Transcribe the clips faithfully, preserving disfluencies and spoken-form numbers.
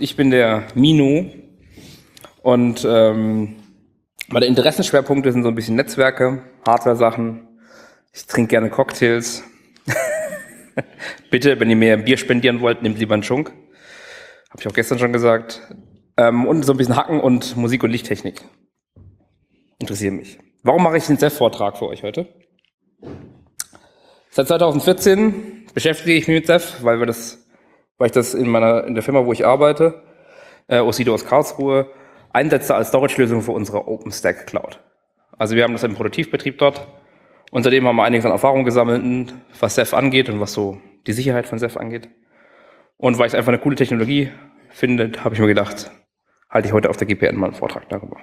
Ich bin der Mino und ähm, meine Interessenschwerpunkte sind so ein bisschen Netzwerke, Hardware-Sachen. Ich trinke gerne Cocktails. Bitte, wenn ihr mir ein Bier spendieren wollt, nehmt lieber einen Schunk. Habe ich auch gestern schon gesagt. Ähm, und so ein bisschen Hacken und Musik- und Lichttechnik. Interessiert mich. Warum mache ich den S E F-Vortrag für euch heute? Seit zweitausendvierzehn beschäftige ich mich mit S E F, weil wir das, weil ich das in meiner in der Firma, wo ich arbeite, äh, Osido aus Karlsruhe, einsetze als Storage-Lösung für unsere OpenStack Cloud. Also wir haben das im Produktivbetrieb dort. Und seitdem haben wir einiges an Erfahrung gesammelt, was S E F angeht und was so die Sicherheit von S E F angeht. Und weil ich es einfach eine coole Technologie finde, habe ich mir gedacht, halte ich heute auf der G P N mal einen Vortrag darüber.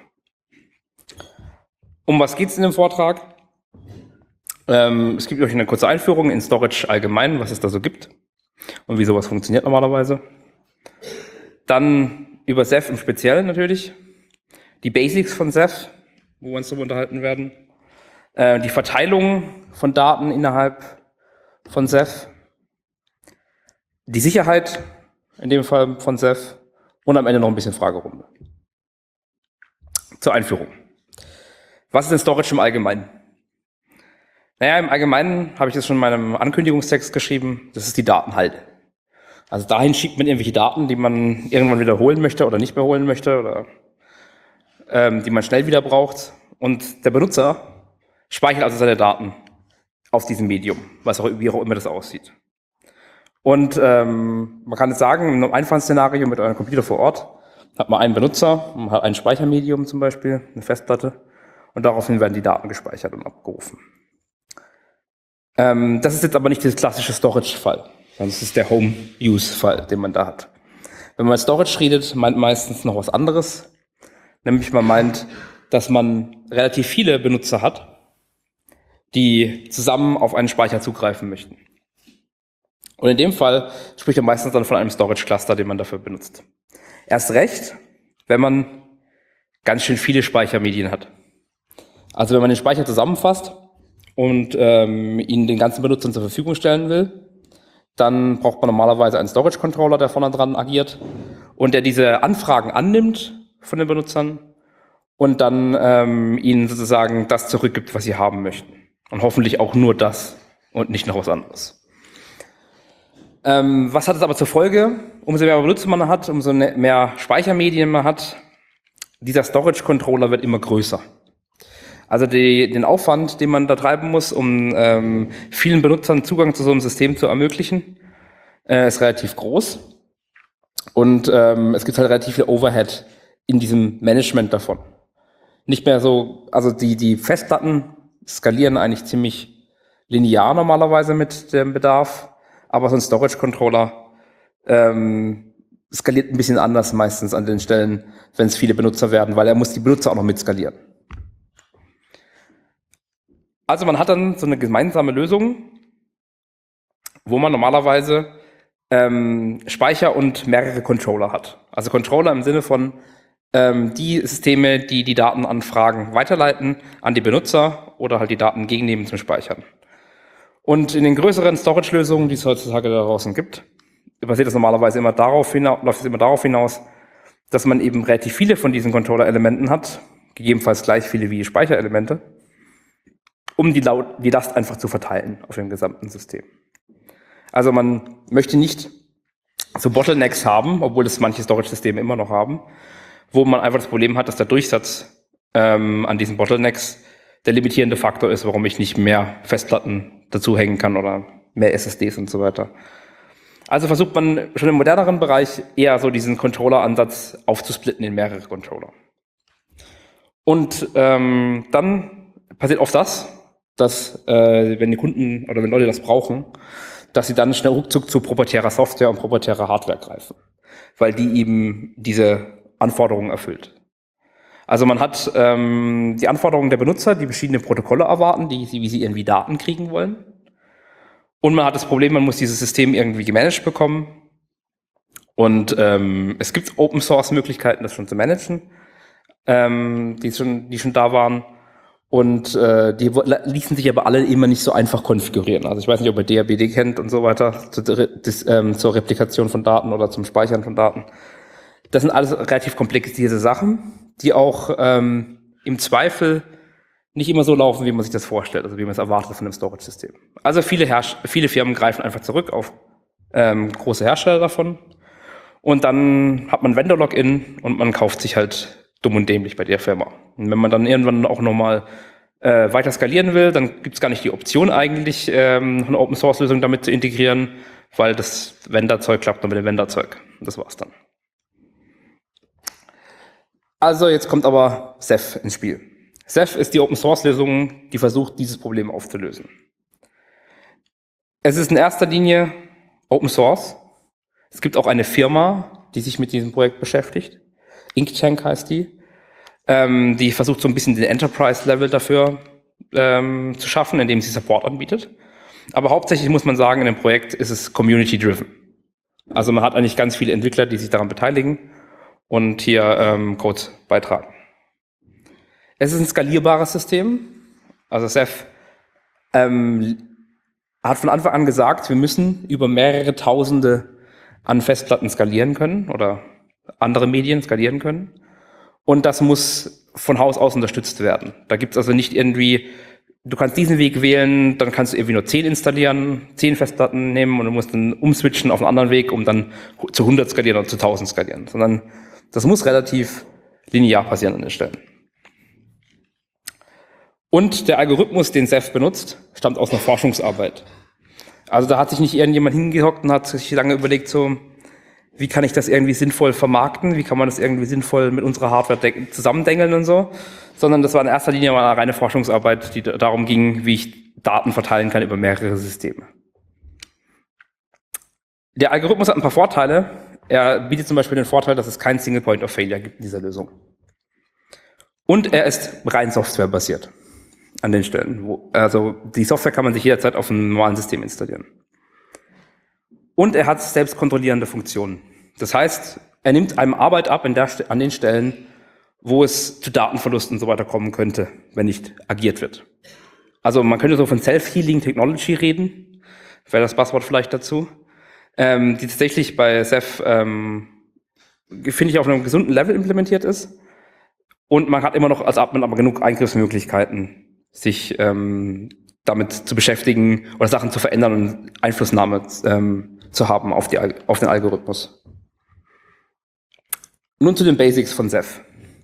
Um was geht es in dem Vortrag? Ähm, es gibt euch eine kurze Einführung in Storage allgemein, was es da so gibt und wie sowas funktioniert normalerweise. Dann über S E F im Speziellen natürlich, die Basics von S E F, wo wir uns darüber unterhalten werden, äh, die Verteilung von Daten innerhalb von S E F, die Sicherheit in dem Fall von S E F und am Ende noch ein bisschen Fragerunde. Zur Einführung. Was ist denn Storage im Allgemeinen? Naja, im Allgemeinen habe ich das schon in meinem Ankündigungstext geschrieben, das ist die Datenhalde. Also dahin schiebt man irgendwelche Daten, die man irgendwann wiederholen möchte oder nicht mehr holen möchte oder ähm, die man schnell wieder braucht. Und der Benutzer speichert also seine Daten auf diesem Medium, was auch, wie auch immer das aussieht. Und ähm, man kann jetzt sagen, in einem einfachen Szenario mit eurem Computer vor Ort hat man einen Benutzer, man hat ein Speichermedium zum Beispiel, eine Festplatte, und daraufhin werden die Daten gespeichert und abgerufen. Ähm, das ist jetzt aber nicht der klassische Storage-Fall, sondern das ist der Home-Use-Fall, den man da hat. Wenn man mit Storage redet, meint meistens noch was anderes, nämlich man meint, dass man relativ viele Benutzer hat, die zusammen auf einen Speicher zugreifen möchten. Und in dem Fall spricht man meistens dann von einem Storage-Cluster, den man dafür benutzt. Erst recht, wenn man ganz schön viele Speichermedien hat. Also wenn man den Speicher zusammenfasst und ähm, ihn den ganzen Benutzern zur Verfügung stellen will, dann braucht man normalerweise einen Storage-Controller, der vorne dran agiert und der diese Anfragen annimmt von den Benutzern und dann ähm, ihnen sozusagen das zurückgibt, was sie haben möchten. Und hoffentlich auch nur das und nicht noch was anderes. Ähm, was hat es aber zur Folge? Umso mehr Benutzer man hat, umso mehr Speichermedien man hat, dieser Storage-Controller wird immer größer. Also die, den Aufwand, den man da treiben muss, um ähm, vielen Benutzern Zugang zu so einem System zu ermöglichen, äh, ist relativ groß. Und ähm, es gibt halt relativ viel Overhead in diesem Management davon. Nicht mehr so, also die, die Festplatten skalieren eigentlich ziemlich linear normalerweise mit dem Bedarf, aber so ein Storage-Controller ähm, skaliert ein bisschen anders meistens an den Stellen, wenn es viele Benutzer werden, weil er muss die Benutzer auch noch mit skalieren. Also man hat dann so eine gemeinsame Lösung, wo man normalerweise ähm, Speicher und mehrere Controller hat. Also Controller im Sinne von ähm, die Systeme, die die Datenanfragen weiterleiten an die Benutzer oder halt die Daten gegennehmen zum Speichern. Und in den größeren Storage-Lösungen, die es heutzutage da draußen gibt, basiert das normalerweise immer darauf hinaus, läuft es immer darauf hinaus, dass man eben relativ viele von diesen Controller-Elementen hat, gegebenenfalls gleich viele wie Speicherelemente, um die, die Last einfach zu verteilen auf dem gesamten System. Also man möchte nicht so Bottlenecks haben, obwohl das manche Storage-Systeme immer noch haben, wo man einfach das Problem hat, dass der Durchsatz ähm, an diesen Bottlenecks der limitierende Faktor ist, warum ich nicht mehr Festplatten dazu hängen kann oder mehr S S Ds und so weiter. Also versucht man schon im moderneren Bereich eher so diesen Controller-Ansatz aufzusplitten in mehrere Controller. Und ähm, dann passiert oft das, dass äh, wenn die Kunden oder wenn Leute das brauchen, dass sie dann schnell ruckzuck zu proprietärer Software und proprietärer Hardware greifen, weil die eben diese Anforderungen erfüllt. Also man hat ähm, die Anforderungen der Benutzer, die verschiedene Protokolle erwarten, die, wie sie irgendwie Daten kriegen wollen. Und man hat das Problem, man muss dieses System irgendwie gemanagt bekommen. Und ähm, es gibt Open-Source-Möglichkeiten, das schon zu managen, ähm, die, schon, die schon da waren. Und äh, die ließen sich aber alle immer nicht so einfach konfigurieren. Also ich weiß nicht, ob ihr D H B D kennt und so weiter, zu, das, ähm, zur Replikation von Daten oder zum Speichern von Daten. Das sind alles relativ komplexe Sachen, die auch ähm, im Zweifel nicht immer so laufen, wie man sich das vorstellt, also wie man es erwartet von einem Storage-System. Also viele, Herst- viele Firmen greifen einfach zurück auf ähm, große Hersteller davon und dann hat man Vendor-Login und man kauft sich halt dumm und dämlich bei der Firma. Und wenn man dann irgendwann auch nochmal äh, weiter skalieren will, dann gibt es gar nicht die Option eigentlich, ähm, eine Open-Source-Lösung damit zu integrieren, weil das Vendor-Zeug klappt nur mit dem Vendor-Zeug. Das war's dann. Also jetzt kommt aber Ceph ins Spiel. Ceph ist die Open-Source-Lösung, die versucht, dieses Problem aufzulösen. Es ist in erster Linie Open Source. Es gibt auch eine Firma, die sich mit diesem Projekt beschäftigt. Inktank heißt die. Ähm, die versucht so ein bisschen den Enterprise-Level dafür ähm, zu schaffen, indem sie Support anbietet. Aber hauptsächlich muss man sagen, in dem Projekt ist es community-driven. Also man hat eigentlich ganz viele Entwickler, die sich daran beteiligen und hier ähm, Code beitragen. Es ist ein skalierbares System. Also Ceph ähm, hat von Anfang an gesagt, wir müssen über mehrere Tausende an Festplatten skalieren können oder andere Medien skalieren können. Und das muss von Haus aus unterstützt werden. Da gibt es also nicht irgendwie, du kannst diesen Weg wählen, dann kannst du irgendwie nur zehn installieren, zehn Festplatten nehmen und du musst dann umswitchen auf einen anderen Weg, um dann zu hundert skalieren oder zu tausend skalieren. Sondern das muss relativ linear passieren an den Stellen. Und der Algorithmus, den Ceph benutzt, stammt aus einer Forschungsarbeit. Also da hat sich nicht irgendjemand hingehockt und hat sich lange überlegt, so, wie kann ich das irgendwie sinnvoll vermarkten, wie kann man das irgendwie sinnvoll mit unserer Hardware zusammendengeln und so, sondern das war in erster Linie mal eine reine Forschungsarbeit, die darum ging, wie ich Daten verteilen kann über mehrere Systeme. Der Algorithmus hat ein paar Vorteile. Er bietet zum Beispiel den Vorteil, dass es keinen Single Point of Failure gibt in dieser Lösung. Und er ist rein softwarebasiert. An den Stellen. Wo, also die Software kann man sich jederzeit auf einem normalen System installieren. Und er hat selbstkontrollierende Funktionen. Das heißt, er nimmt einem Arbeit ab in der, an den Stellen, wo es zu Datenverlusten und so weiter kommen könnte, wenn nicht agiert wird. Also man könnte so von Self-Healing Technology reden, wäre das Passwort vielleicht dazu, ähm, die tatsächlich bei Ceph, ähm, finde ich, auf einem gesunden Level implementiert ist. Und man hat immer noch als Admin aber genug Eingriffsmöglichkeiten, sich ähm, damit zu beschäftigen oder Sachen zu verändern und Einflussnahme ähm, zu haben auf, die, auf den Algorithmus. Nun zu den Basics von Ceph.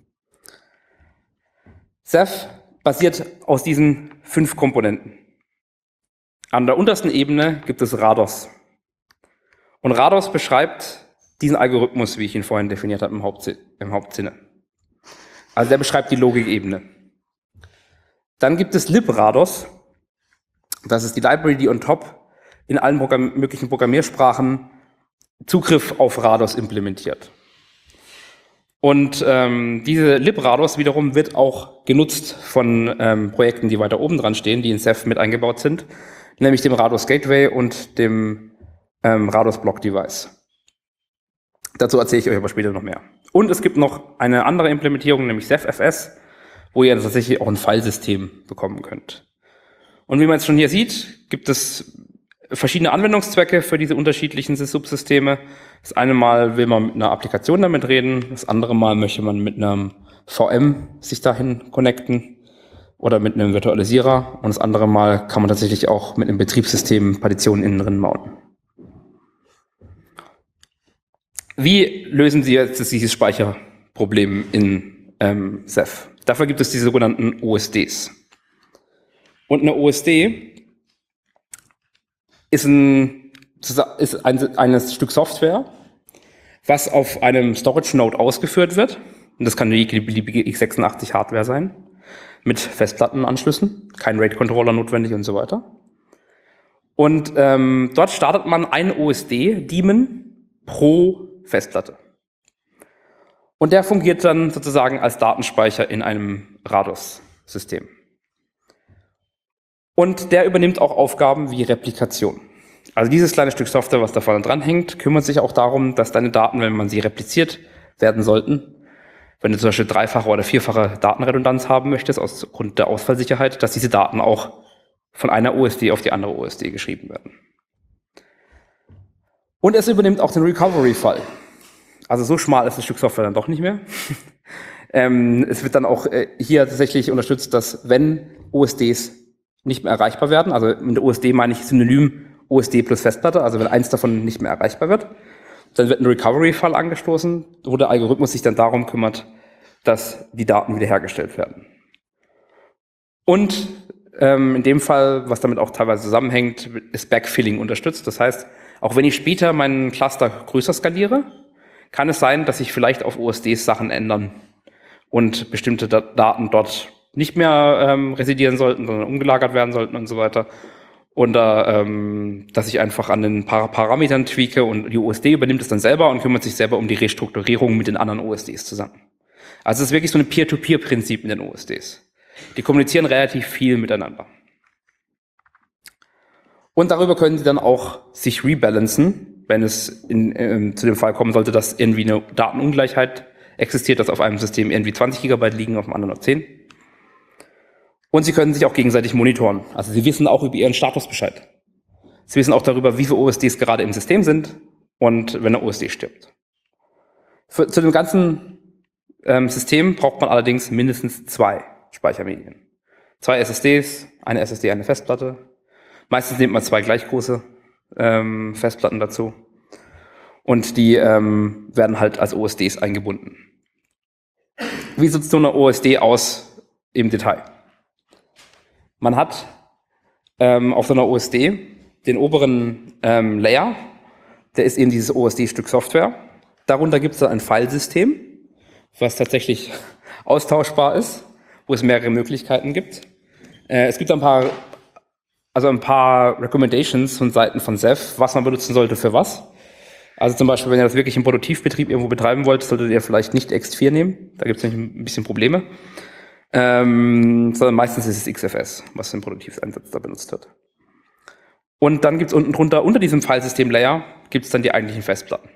Ceph basiert aus diesen fünf Komponenten. An der untersten Ebene gibt es Rados. Und Rados beschreibt diesen Algorithmus, wie ich ihn vorhin definiert habe, im, Hauptsi- im Hauptsinne. Also der beschreibt die Logikebene. Dann gibt es librados. Das ist die Library, die on top in allen Programm- möglichen Programmiersprachen Zugriff auf Rados implementiert. Und ähm, diese librados wiederum wird auch genutzt von ähm, Projekten, die weiter oben dran stehen, die in Ceph mit eingebaut sind, nämlich dem Rados Gateway und dem ähm, Rados Block Device. Dazu erzähle ich euch aber später noch mehr. Und es gibt noch eine andere Implementierung, nämlich CephFS, wo ihr tatsächlich auch ein Filesystem bekommen könnt. Und wie man jetzt schon hier sieht, gibt es verschiedene Anwendungszwecke für diese unterschiedlichen Subsysteme. Das eine Mal will man mit einer Applikation damit reden, das andere Mal möchte man mit einem V M sich dahin connecten oder mit einem Virtualisierer und das andere Mal kann man tatsächlich auch mit einem Betriebssystem Partitionen innen drin mounten. Wie lösen Sie jetzt dieses Speicherproblem in ähm, Ceph? Dafür gibt es die sogenannten O S Ds. Und eine O S D ist ein, ist ein, ein Stück Software, was auf einem Storage Node ausgeführt wird. Und das kann eine beliebige x sechsundachtzig Hardware sein, mit Festplattenanschlüssen, kein RAID-Controller notwendig und so weiter. Und ähm, dort startet man einen O S D-Daemon pro Festplatte. Und der fungiert dann sozusagen als Datenspeicher in einem Rados-System. Und der übernimmt auch Aufgaben wie Replikation. Also dieses kleine Stück Software, was da vorne dran hängt, kümmert sich auch darum, dass deine Daten, wenn man sie repliziert, werden sollten. Wenn du zum Beispiel dreifache oder vierfache Datenredundanz haben möchtest, aus Grund der Ausfallsicherheit, dass diese Daten auch von einer O S D auf die andere O S D geschrieben werden. Und es übernimmt auch den Recovery-Fall. Also so schmal ist das Stück Software dann doch nicht mehr. ähm, es wird dann auch äh, hier tatsächlich unterstützt, dass wenn O S Ds nicht mehr erreichbar werden, also mit der O S D meine ich synonym O S D plus Festplatte, also wenn eins davon nicht mehr erreichbar wird, dann wird ein Recovery-Fall angestoßen, wo der Algorithmus sich dann darum kümmert, dass die Daten wiederhergestellt werden. Und ähm, in dem Fall, was damit auch teilweise zusammenhängt, ist Backfilling unterstützt. Das heißt, auch wenn ich später meinen Cluster größer skaliere, kann es sein, dass sich vielleicht auf O S Ds Sachen ändern und bestimmte Da- Daten dort nicht mehr ähm, residieren sollten, sondern umgelagert werden sollten und so weiter. Oder ähm, dass ich einfach an den Par Parametern tweake und die O S D übernimmt es dann selber und kümmert sich selber um die Restrukturierung mit den anderen O S Ds zusammen. Also es ist wirklich so ein Peer-to-Peer-Prinzip mit den O S Ds. Die kommunizieren relativ viel miteinander. Und darüber können sie dann auch sich rebalancen, wenn es in, ähm, zu dem Fall kommen sollte, dass irgendwie eine Datenungleichheit existiert, dass auf einem System irgendwie zwanzig Gigabyte liegen, auf dem anderen nur zehn. Und sie können sich auch gegenseitig monitoren. Also sie wissen auch über ihren Status Bescheid. Sie wissen auch darüber, wie viele O S Ds gerade im System sind und wenn eine O S D stirbt. Für, zu dem ganzen ähm, System braucht man allerdings mindestens zwei Speichermedien. Zwei S S Ds, eine S S D, eine Festplatte. Meistens nimmt man zwei gleich große ähm, Festplatten dazu. Und die ähm, werden halt als O S Ds eingebunden. Wie sieht so eine O S D aus im Detail? Man hat ähm, auf so einer O S D den oberen ähm, Layer, der ist eben dieses O S D-Stück Software. Darunter gibt es dann ein Filesystem, was tatsächlich austauschbar ist, wo es mehrere Möglichkeiten gibt. Äh, es gibt ein paar, also ein paar Recommendations von Seiten von Ceph, was man benutzen sollte für was. Also zum Beispiel, wenn ihr das wirklich im Produktivbetrieb irgendwo betreiben wollt, solltet ihr vielleicht nicht X vier nehmen. Da gibt es nämlich ein bisschen Probleme. Ähm, sondern meistens ist es X F S, was im Produktiveinsatz da benutzt wird. Und dann gibt es unten drunter, unter diesem Filesystem-Layer, gibt es dann die eigentlichen Festplatten.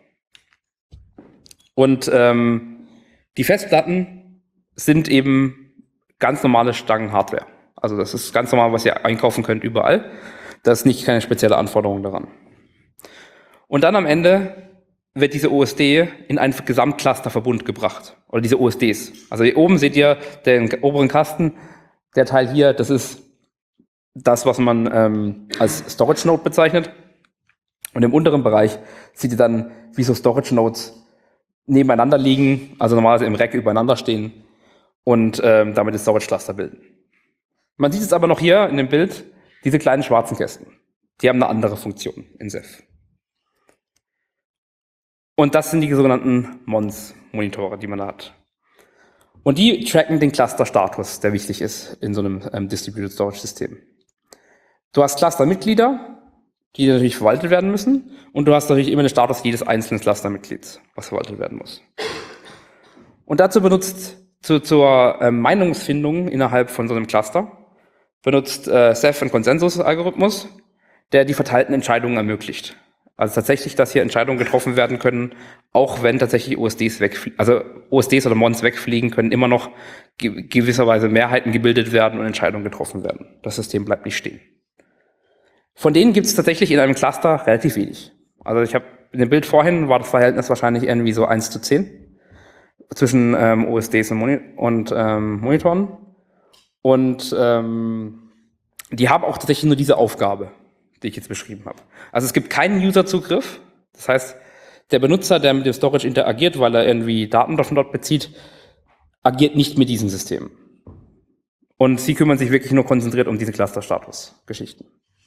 Und ähm, die Festplatten sind eben ganz normale Stangen-Hardware. Also das ist ganz normal, was ihr einkaufen könnt überall. Das ist nicht keine spezielle Anforderung daran. Und dann am Ende wird diese O S D in einen Gesamtclusterverbund gebracht. Oder diese O S Ds. Also hier oben seht ihr den oberen Kasten. Der Teil hier, das ist das, was man ähm, als Storage Node bezeichnet. Und im unteren Bereich seht ihr dann, wie so Storage Nodes nebeneinander liegen, also normalerweise im Rack übereinander stehen und ähm, damit das Storage Cluster bilden. Man sieht es aber noch hier in dem Bild, diese kleinen schwarzen Kästen. Die haben eine andere Funktion in Ceph. Und das sind die sogenannten Mons-Monitore, die man da hat. Und die tracken den Cluster-Status, der wichtig ist in so einem ähm, Distributed Storage-System. Du hast Cluster-Mitglieder, die natürlich verwaltet werden müssen, und du hast natürlich immer den Status jedes einzelnen Cluster-Mitglieds, was verwaltet werden muss. Und dazu benutzt, zu, zur äh, Meinungsfindung innerhalb von so einem Cluster, benutzt äh, Ceph einen Konsensus-Algorithmus, der die verteilten Entscheidungen ermöglicht. Also tatsächlich, dass hier Entscheidungen getroffen werden können, auch wenn tatsächlich O S Ds wegfliegen, also O S Ds oder Mons wegfliegen, können immer noch ge gewisserweise Mehrheiten gebildet werden und Entscheidungen getroffen werden. Das System bleibt nicht stehen. Von denen gibt es tatsächlich in einem Cluster relativ wenig. Also ich habe in dem Bild vorhin war das Verhältnis wahrscheinlich irgendwie so eins zu zehn zwischen ähm, O S Ds und, Moni und ähm, Monitoren. Und ähm, die haben auch tatsächlich nur diese Aufgabe, die ich jetzt beschrieben habe. Also es gibt keinen User-Zugriff. Das heißt, der Benutzer, der mit dem Storage interagiert, weil er irgendwie Daten davon dort bezieht, agiert nicht mit diesem System. Und sie kümmern sich wirklich nur konzentriert um diese Cluster-Status-Geschichten.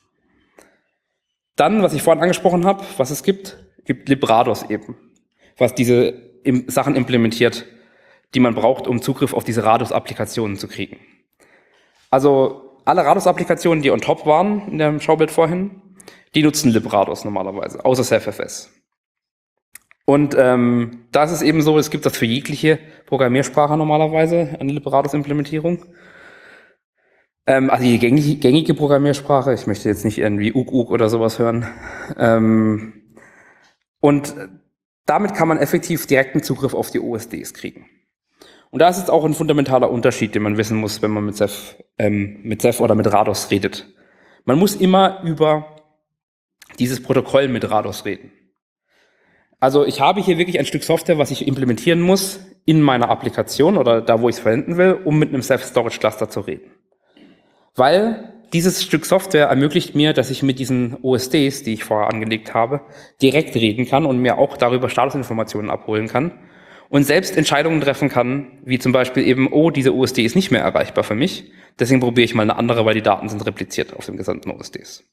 Dann, was ich vorhin angesprochen habe, was es gibt, gibt Librados eben, was diese Sachen implementiert, die man braucht, um Zugriff auf diese Rados-Applikationen zu kriegen. Also alle Rados-Applikationen, die on top waren in dem Schaubild vorhin, die nutzen Librados normalerweise, außer CephFS. Und ähm, da ist es eben so, es gibt das für jegliche Programmiersprache normalerweise, eine Librados-Implementierung. Ähm, also die gängige, gängige Programmiersprache, ich möchte jetzt nicht irgendwie Uk Uk oder sowas hören. Ähm, und damit kann man effektiv direkten Zugriff auf die O S Ds kriegen. Und da ist jetzt auch ein fundamentaler Unterschied, den man wissen muss, wenn man mit Ceph, ähm, mit Ceph oder mit Rados redet. Man muss immer über dieses Protokoll mit Rados reden. Also ich habe hier wirklich ein Stück Software, was ich implementieren muss in meiner Applikation oder da, wo ich es verwenden will, um mit einem Ceph-Storage-Cluster zu reden. Weil dieses Stück Software ermöglicht mir, dass ich mit diesen O S Ds, die ich vorher angelegt habe, direkt reden kann und mir auch darüber Statusinformationen abholen kann und selbst Entscheidungen treffen kann, wie zum Beispiel eben, oh, diese O S D ist nicht mehr erreichbar für mich, deswegen probiere ich mal eine andere, weil die Daten sind repliziert auf den gesamten O S Ds.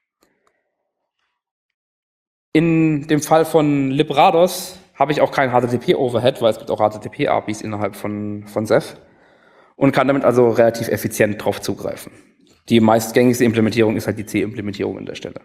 In dem Fall von Librados habe ich auch kein H T T P-Overhead, weil es gibt auch H T T P-A P Is innerhalb von, von Ceph und kann damit also relativ effizient drauf zugreifen. Die meistgängigste Implementierung ist halt die C-Implementierung an der Stelle.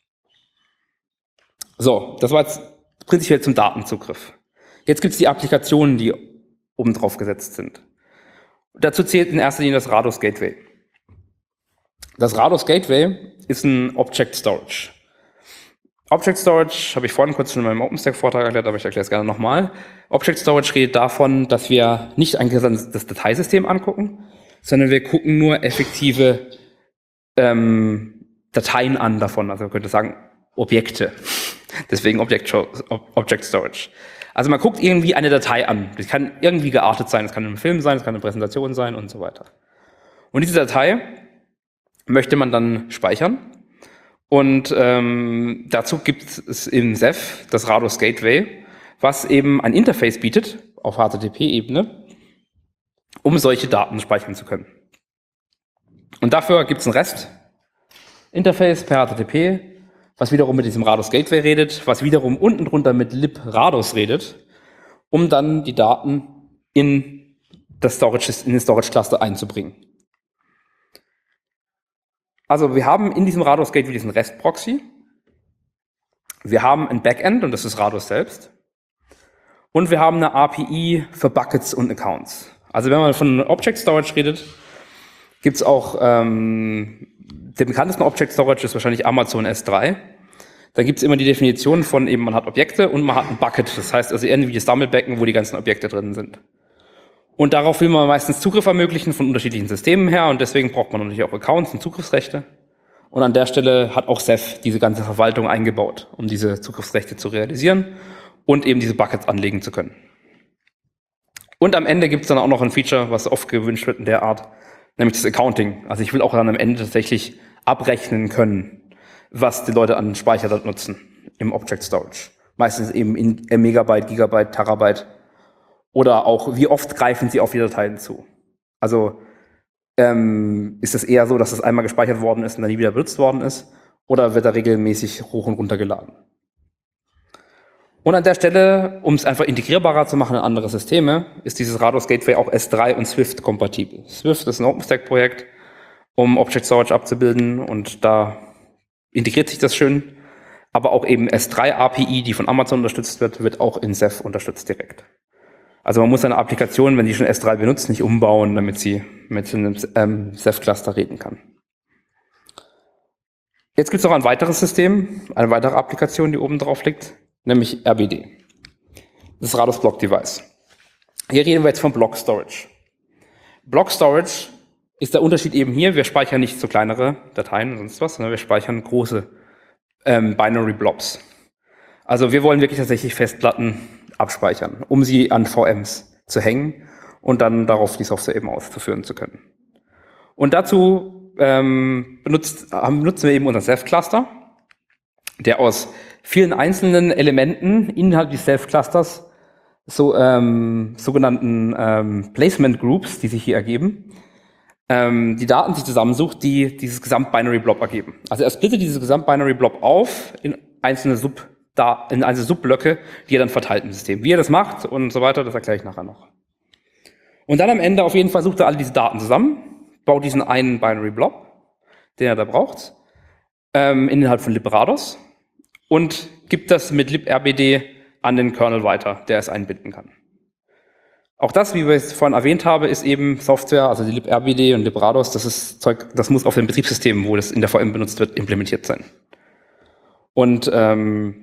So, das war jetzt prinzipiell zum Datenzugriff. Jetzt gibt es die Applikationen, die oben drauf gesetzt sind. Dazu zählt in erster Linie das Rados Gateway. Das Rados Gateway ist ein Object Storage. Object Storage habe ich vorhin kurz schon in meinem OpenStack-Vortrag erklärt, aber ich erkläre es gerne nochmal. Object Storage redet davon, dass wir nicht ein gesamtes Dateisystem angucken, sondern wir gucken nur effektive ähm, Dateien an davon. Also man könnte sagen Objekte. Deswegen Object, Object Storage. Also man guckt irgendwie eine Datei an. Das kann irgendwie geartet sein. Es kann ein Film sein, es kann eine Präsentation sein und so weiter. Und diese Datei möchte man dann speichern. Und ähm, dazu gibt es in Ceph das Rados Gateway, was eben ein Interface bietet auf H T T P-Ebene, um solche Daten speichern zu können. Und dafür gibt es ein REST-Interface per H T T P, was wiederum mit diesem Rados Gateway redet, was wiederum unten drunter mit librados redet, um dann die Daten in das Storage, in den Storage Cluster einzubringen. Also wir haben in diesem Rados Gateway diesen REST-Proxy, wir haben ein Backend und das ist Rados selbst und wir haben eine A P I für Buckets und Accounts. Also wenn man von Object Storage redet, gibt es auch, ähm, den bekanntesten Object Storage ist wahrscheinlich Amazon S drei. Da gibt es immer die Definition von eben, man hat Objekte und man hat ein Bucket, das heißt also irgendwie das Sammelbecken, wo die ganzen Objekte drin sind. Und darauf will man meistens Zugriff ermöglichen von unterschiedlichen Systemen her und deswegen braucht man natürlich auch Accounts und Zugriffsrechte. Und an der Stelle hat auch Ceph diese ganze Verwaltung eingebaut, um diese Zugriffsrechte zu realisieren und eben diese Buckets anlegen zu können. Und am Ende gibt es dann auch noch ein Feature, was oft gewünscht wird in der Art, nämlich das Accounting. Also ich will auch dann am Ende tatsächlich abrechnen können, was die Leute an Speicher dort nutzen im Object Storage. Meistens eben in Megabyte, Gigabyte, Terabyte. Oder auch, wie oft greifen Sie auf die Dateien zu? Also ähm, ist es eher so, dass es einmal gespeichert worden ist und dann nie wieder benutzt worden ist? Oder wird er regelmäßig hoch und runter geladen? Und an der Stelle, um es einfach integrierbarer zu machen in andere Systeme, ist dieses Rados Gateway auch S drei und Swift kompatibel. Swift ist ein OpenStack-Projekt, um Object Storage abzubilden und da integriert sich das schön. Aber auch eben S drei A P I, die von Amazon unterstützt wird, wird auch in Ceph unterstützt direkt. Also man muss eine Applikation, wenn die schon S drei benutzt, nicht umbauen, damit sie mit einem ähm, Ceph-Cluster reden kann. Jetzt gibt es noch ein weiteres System, eine weitere Applikation, die oben drauf liegt, nämlich R B D. Das ist Rados Block Device. Hier reden wir jetzt von Block Storage. Block Storage ist der Unterschied eben hier, wir speichern nicht so kleinere Dateien und sonst was, sondern wir speichern große ähm, Binary Blobs. Also wir wollen wirklich tatsächlich Festplatten abspeichern, um sie an V Ms zu hängen und dann darauf die Software eben auszuführen zu können. Und dazu ähm, benutzt, haben, benutzen wir eben unseren Ceph-Cluster, der aus vielen einzelnen Elementen innerhalb des Ceph-Clusters, so ähm, sogenannten ähm, Placement Groups, die sich hier ergeben, ähm, die Daten sich zusammensucht, die dieses Gesamt-Binary-Blob ergeben. Also er splittet dieses Gesamt-Binary-Blob auf in einzelne Sub da in also Subblöcke, die er dann verteilt im System. Wie er das macht und so weiter, das erkläre ich nachher noch. Und dann am Ende auf jeden Fall sucht er alle diese Daten zusammen, baut diesen einen Binary Blob, den er da braucht, ähm, innerhalb von librados und gibt das mit librd an den Kernel weiter, der es einbinden kann. Auch das, wie ich es vorhin erwähnt habe, ist eben Software, also die librd und librados, das ist Zeug, das muss auf dem Betriebssystem, wo das in der V M benutzt wird, implementiert sein. Und ähm,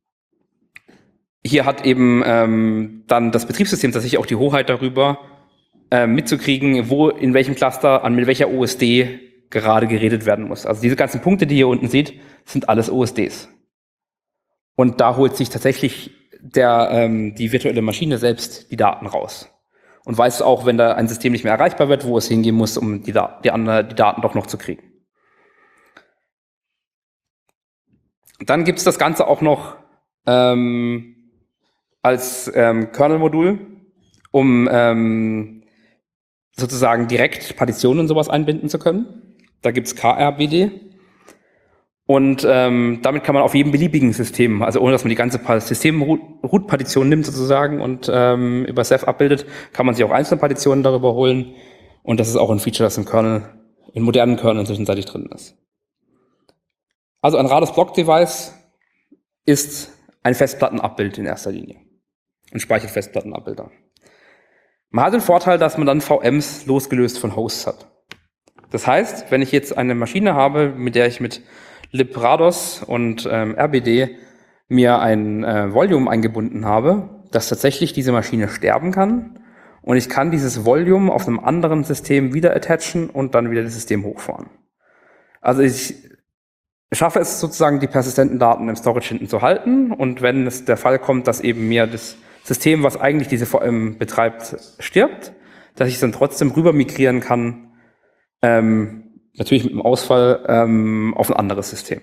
hier hat eben ähm, dann das Betriebssystem tatsächlich auch die Hoheit darüber, äh, mitzukriegen, wo in welchem Cluster an mit welcher O S D gerade geredet werden muss. Also diese ganzen Punkte, die ihr unten seht, sind alles O S Ds. Und da holt sich tatsächlich der, ähm, die virtuelle Maschine selbst die Daten raus und weiß auch, wenn da ein System nicht mehr erreichbar wird, wo es hingehen muss, um die, Da- die, andere, die Daten doch noch zu kriegen. Dann gibt es das Ganze auch noch ähm, als ähm, Kernel-Modul, um ähm, sozusagen direkt Partitionen und sowas einbinden zu können. Da gibt es K R B D. Und ähm, damit kann man auf jedem beliebigen System, also ohne dass man die ganze System-Root-Partition nimmt sozusagen und ähm, über Ceph abbildet, kann man sich auch einzelne Partitionen darüber holen. Und das ist auch ein Feature, das im Kernel, in modernen Kerneln zwischenzeitlich drin ist. Also ein Rados Block Device ist ein Festplattenabbild in erster Linie und speichert Festplattenabbilder. Man hat den Vorteil, dass man dann V Ms losgelöst von Hosts hat. Das heißt, wenn ich jetzt eine Maschine habe, mit der ich mit librados und ähm, R B D mir ein äh, Volume eingebunden habe, dass tatsächlich diese Maschine sterben kann und ich kann dieses Volume auf einem anderen System wieder attachen und dann wieder das System hochfahren. Also ich schaffe es sozusagen, die persistenten Daten im Storage hinten zu halten und wenn es der Fall kommt, dass eben mir das System, was eigentlich diese V M betreibt, stirbt, dass ich es dann trotzdem rüber migrieren kann, ähm, natürlich mit dem Ausfall ähm, auf ein anderes System.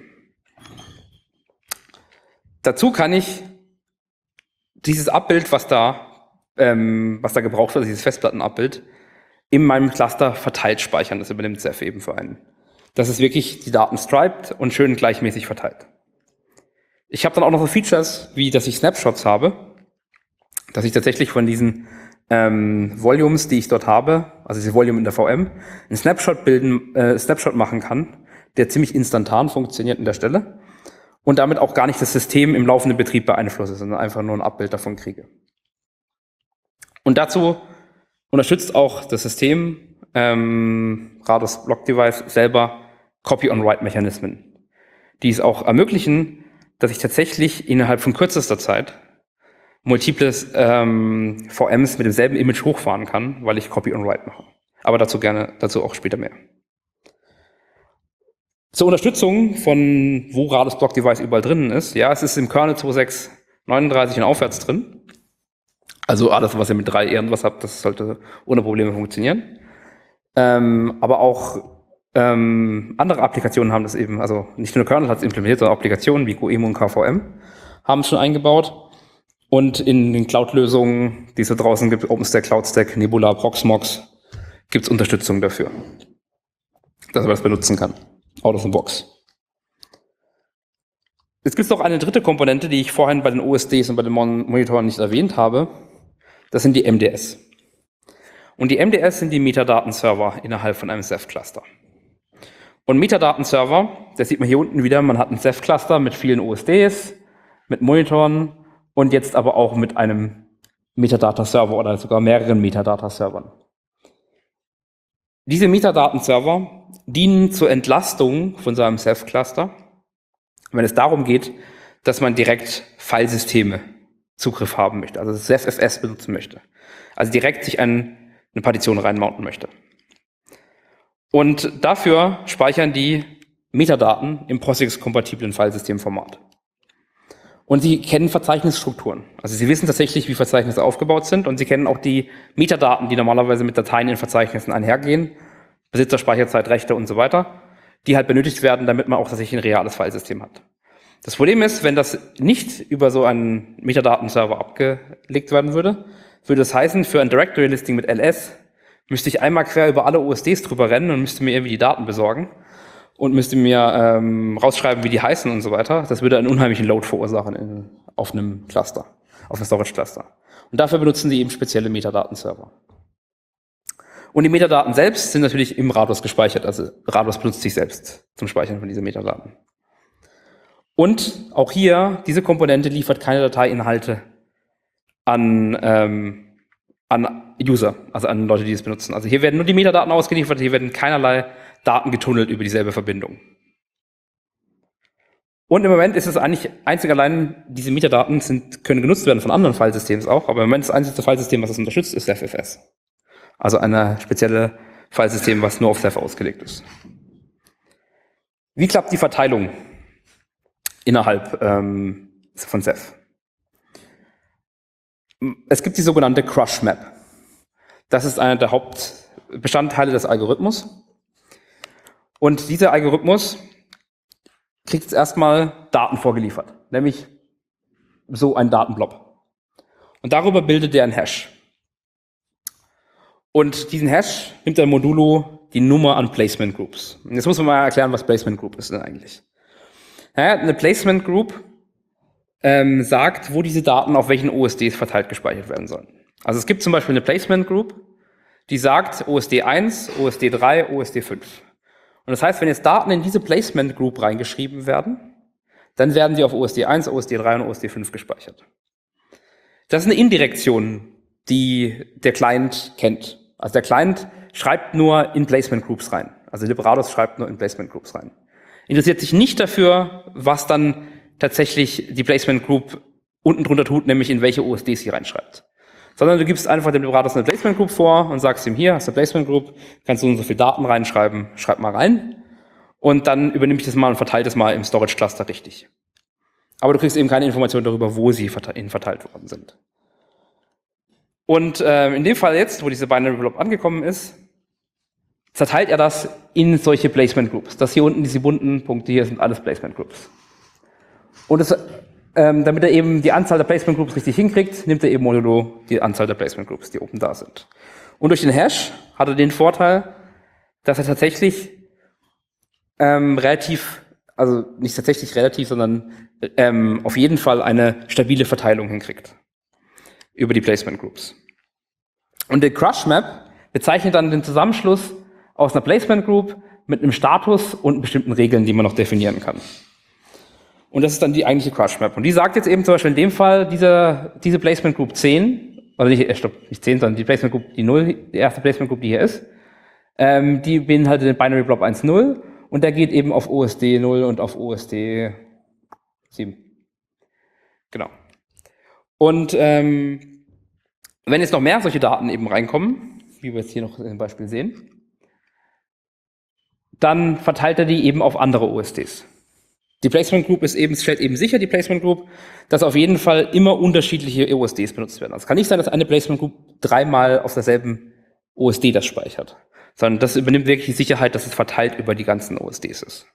Dazu kann ich dieses Abbild, was da, ähm, was da gebraucht wird, dieses Festplattenabbild, in meinem Cluster verteilt speichern. Das übernimmt Ceph eben für einen. Dass es wirklich die Daten striped und schön gleichmäßig verteilt. Ich habe dann auch noch so Features, wie dass ich Snapshots habe, dass ich tatsächlich von diesen ähm, Volumes, die ich dort habe, also diese Volume in der V M, einen Snapshot bilden, äh, Snapshot machen kann, der ziemlich instantan funktioniert an der Stelle und damit auch gar nicht das System im laufenden Betrieb beeinflusse, sondern einfach nur ein Abbild davon kriege. Und dazu unterstützt auch das System ähm, Rados Block Device selber Copy-on-Write-Mechanismen, die es auch ermöglichen, dass ich tatsächlich innerhalb von kürzester Zeit multiples ähm, V Ms mit demselben Image hochfahren kann, weil ich Copy on Write mache. Aber dazu gerne, dazu auch später mehr. Zur Unterstützung von, wo Rados Block Device überall drin ist, ja, es ist im Kernel zwei Punkt sechs neununddreißig und aufwärts drin. Also alles, was ihr mit drei irgendwas habt, das sollte ohne Probleme funktionieren. Ähm, aber auch ähm, andere Applikationen haben das eben, also nicht nur Kernel hat es implementiert, sondern Applikationen wie Goemon und K V M haben es schon eingebaut. Und in den Cloud-Lösungen, die es so draußen gibt, OpenStack, CloudStack, Nebula, Proxmox, gibt es Unterstützung dafür, dass man das benutzen kann. Out of the box. Jetzt gibt es noch eine dritte Komponente, die ich vorhin bei den O S Ds und bei den Mon- Monitoren nicht erwähnt habe. Das sind die M D S. Und die M D S sind die Metadatenserver innerhalb von einem Ceph-Cluster. Und Metadatenserver, das sieht man hier unten wieder, man hat ein Ceph-Cluster mit vielen O S Ds, mit Monitoren, und jetzt aber auch mit einem Metadata-Server oder sogar mehreren Metadata-Servern. Diese Metadaten-Server dienen zur Entlastung von seinem Ceph-Cluster, wenn es darum geht, dass man direkt Filesysteme Zugriff haben möchte, also Ceph F S benutzen möchte. Also direkt sich ein, eine Partition reinmounten möchte. Und dafür speichern die Metadaten im POSIX-kompatiblen Filesystemformat. Und sie kennen Verzeichnisstrukturen. Also sie wissen tatsächlich, wie Verzeichnisse aufgebaut sind und sie kennen auch die Metadaten, die normalerweise mit Dateien in Verzeichnissen einhergehen, Besitzer, Speicherzeit, Rechte und so weiter, die halt benötigt werden, damit man auch tatsächlich ein reales Filesystem hat. Das Problem ist, wenn das nicht über so einen Metadatenserver abgelegt werden würde, würde das heißen, für ein Directory-Listing mit L S müsste ich einmal quer über alle O S Ds drüber rennen und müsste mir irgendwie die Daten besorgen und müsste mir ähm, rausschreiben, wie die heißen und so weiter. Das würde einen unheimlichen Load verursachen in, auf einem Cluster, auf einem Storage-Cluster. Und dafür benutzen die eben spezielle Metadatenserver. Und die Metadaten selbst sind natürlich im Rados gespeichert. Also Rados benutzt sich selbst zum Speichern von diesen Metadaten. Und auch hier, diese Komponente liefert keine Dateiinhalte an, ähm, an User, also an Leute, die es benutzen. Also hier werden nur die Metadaten ausgeliefert, hier werden keinerlei Daten getunnelt über dieselbe Verbindung. Und im Moment ist es eigentlich einzig allein, diese Metadaten sind, können genutzt werden von anderen Filesystems auch, aber im Moment das einzige Filesystem, was das unterstützt, ist Ceph F S. Also ein spezielle Filesystem, was nur auf Ceph ausgelegt ist. Wie klappt die Verteilung innerhalb ähm, von Ceph? Es gibt die sogenannte Crush Map. Das ist einer der Hauptbestandteile des Algorithmus. Und dieser Algorithmus kriegt jetzt erstmal Daten vorgeliefert, nämlich so ein Datenblob. Und darüber bildet er einen Hash. Und diesen Hash nimmt der Modulo die Nummer an Placement Groups. Und jetzt muss man mal erklären, was Placement Group ist denn eigentlich. Ja, eine Placement Group ähm, sagt, wo diese Daten auf welchen O S Ds verteilt gespeichert werden sollen. Also es gibt zum Beispiel eine Placement Group, die sagt O S D eins, O S D drei, O S D fünf. Und das heißt, wenn jetzt Daten in diese Placement Group reingeschrieben werden, dann werden die auf O S D eins, O S D drei und O S D fünf gespeichert. Das ist eine Indirektion, die der Client kennt. Also der Client schreibt nur in Placement Groups rein. Also Liberados schreibt nur in Placement Groups rein. Interessiert sich nicht dafür, was dann tatsächlich die Placement Group unten drunter tut, nämlich in welche O S Ds sie reinschreibt. Sondern du gibst einfach dem Liberados eine Placement Group vor und sagst ihm, hier hast du eine Placement Group, kannst du so viele Daten reinschreiben, schreib mal rein. Und dann übernehme ich das mal und verteile das mal im Storage Cluster richtig. Aber du kriegst eben keine Information darüber, wo sie verteilt worden sind. Und äh, in dem Fall jetzt, wo diese Binary Blob angekommen ist, zerteilt er das in solche Placement Groups. Das hier unten, diese bunten Punkte hier, sind alles Placement Groups. Und das, ähm, damit er eben die Anzahl der Placement Groups richtig hinkriegt, nimmt er eben modulo die Anzahl der Placement Groups, die oben da sind. Und durch den Hash hat er den Vorteil, dass er tatsächlich ähm, relativ, also nicht tatsächlich relativ, sondern ähm, auf jeden Fall eine stabile Verteilung hinkriegt über die Placement Groups. Und die Crush Map bezeichnet dann den Zusammenschluss aus einer Placement Group mit einem Status und bestimmten Regeln, die man noch definieren kann. Und das ist dann die eigentliche Crush Map. Und die sagt jetzt eben zum Beispiel in dem Fall, diese, diese Placement Group zehn, oder nicht, äh, stopp, nicht zehn, sondern die Placement Group, die null, die erste Placement Group, die hier ist, ähm, die beinhaltet den Binary Blob eins null und der geht eben auf O S D null und auf O S D sieben. Genau. Und ähm, wenn jetzt noch mehr solche Daten eben reinkommen, wie wir jetzt hier noch im Beispiel sehen, dann verteilt er die eben auf andere O S Ds. Die Placement Group ist eben, stellt eben sicher, die Placement Group, dass auf jeden Fall immer unterschiedliche O S Ds benutzt werden. Also es kann nicht sein, dass eine Placement Group dreimal auf derselben O S D das speichert, sondern das übernimmt wirklich die Sicherheit, dass es verteilt über die ganzen O S Ds ist.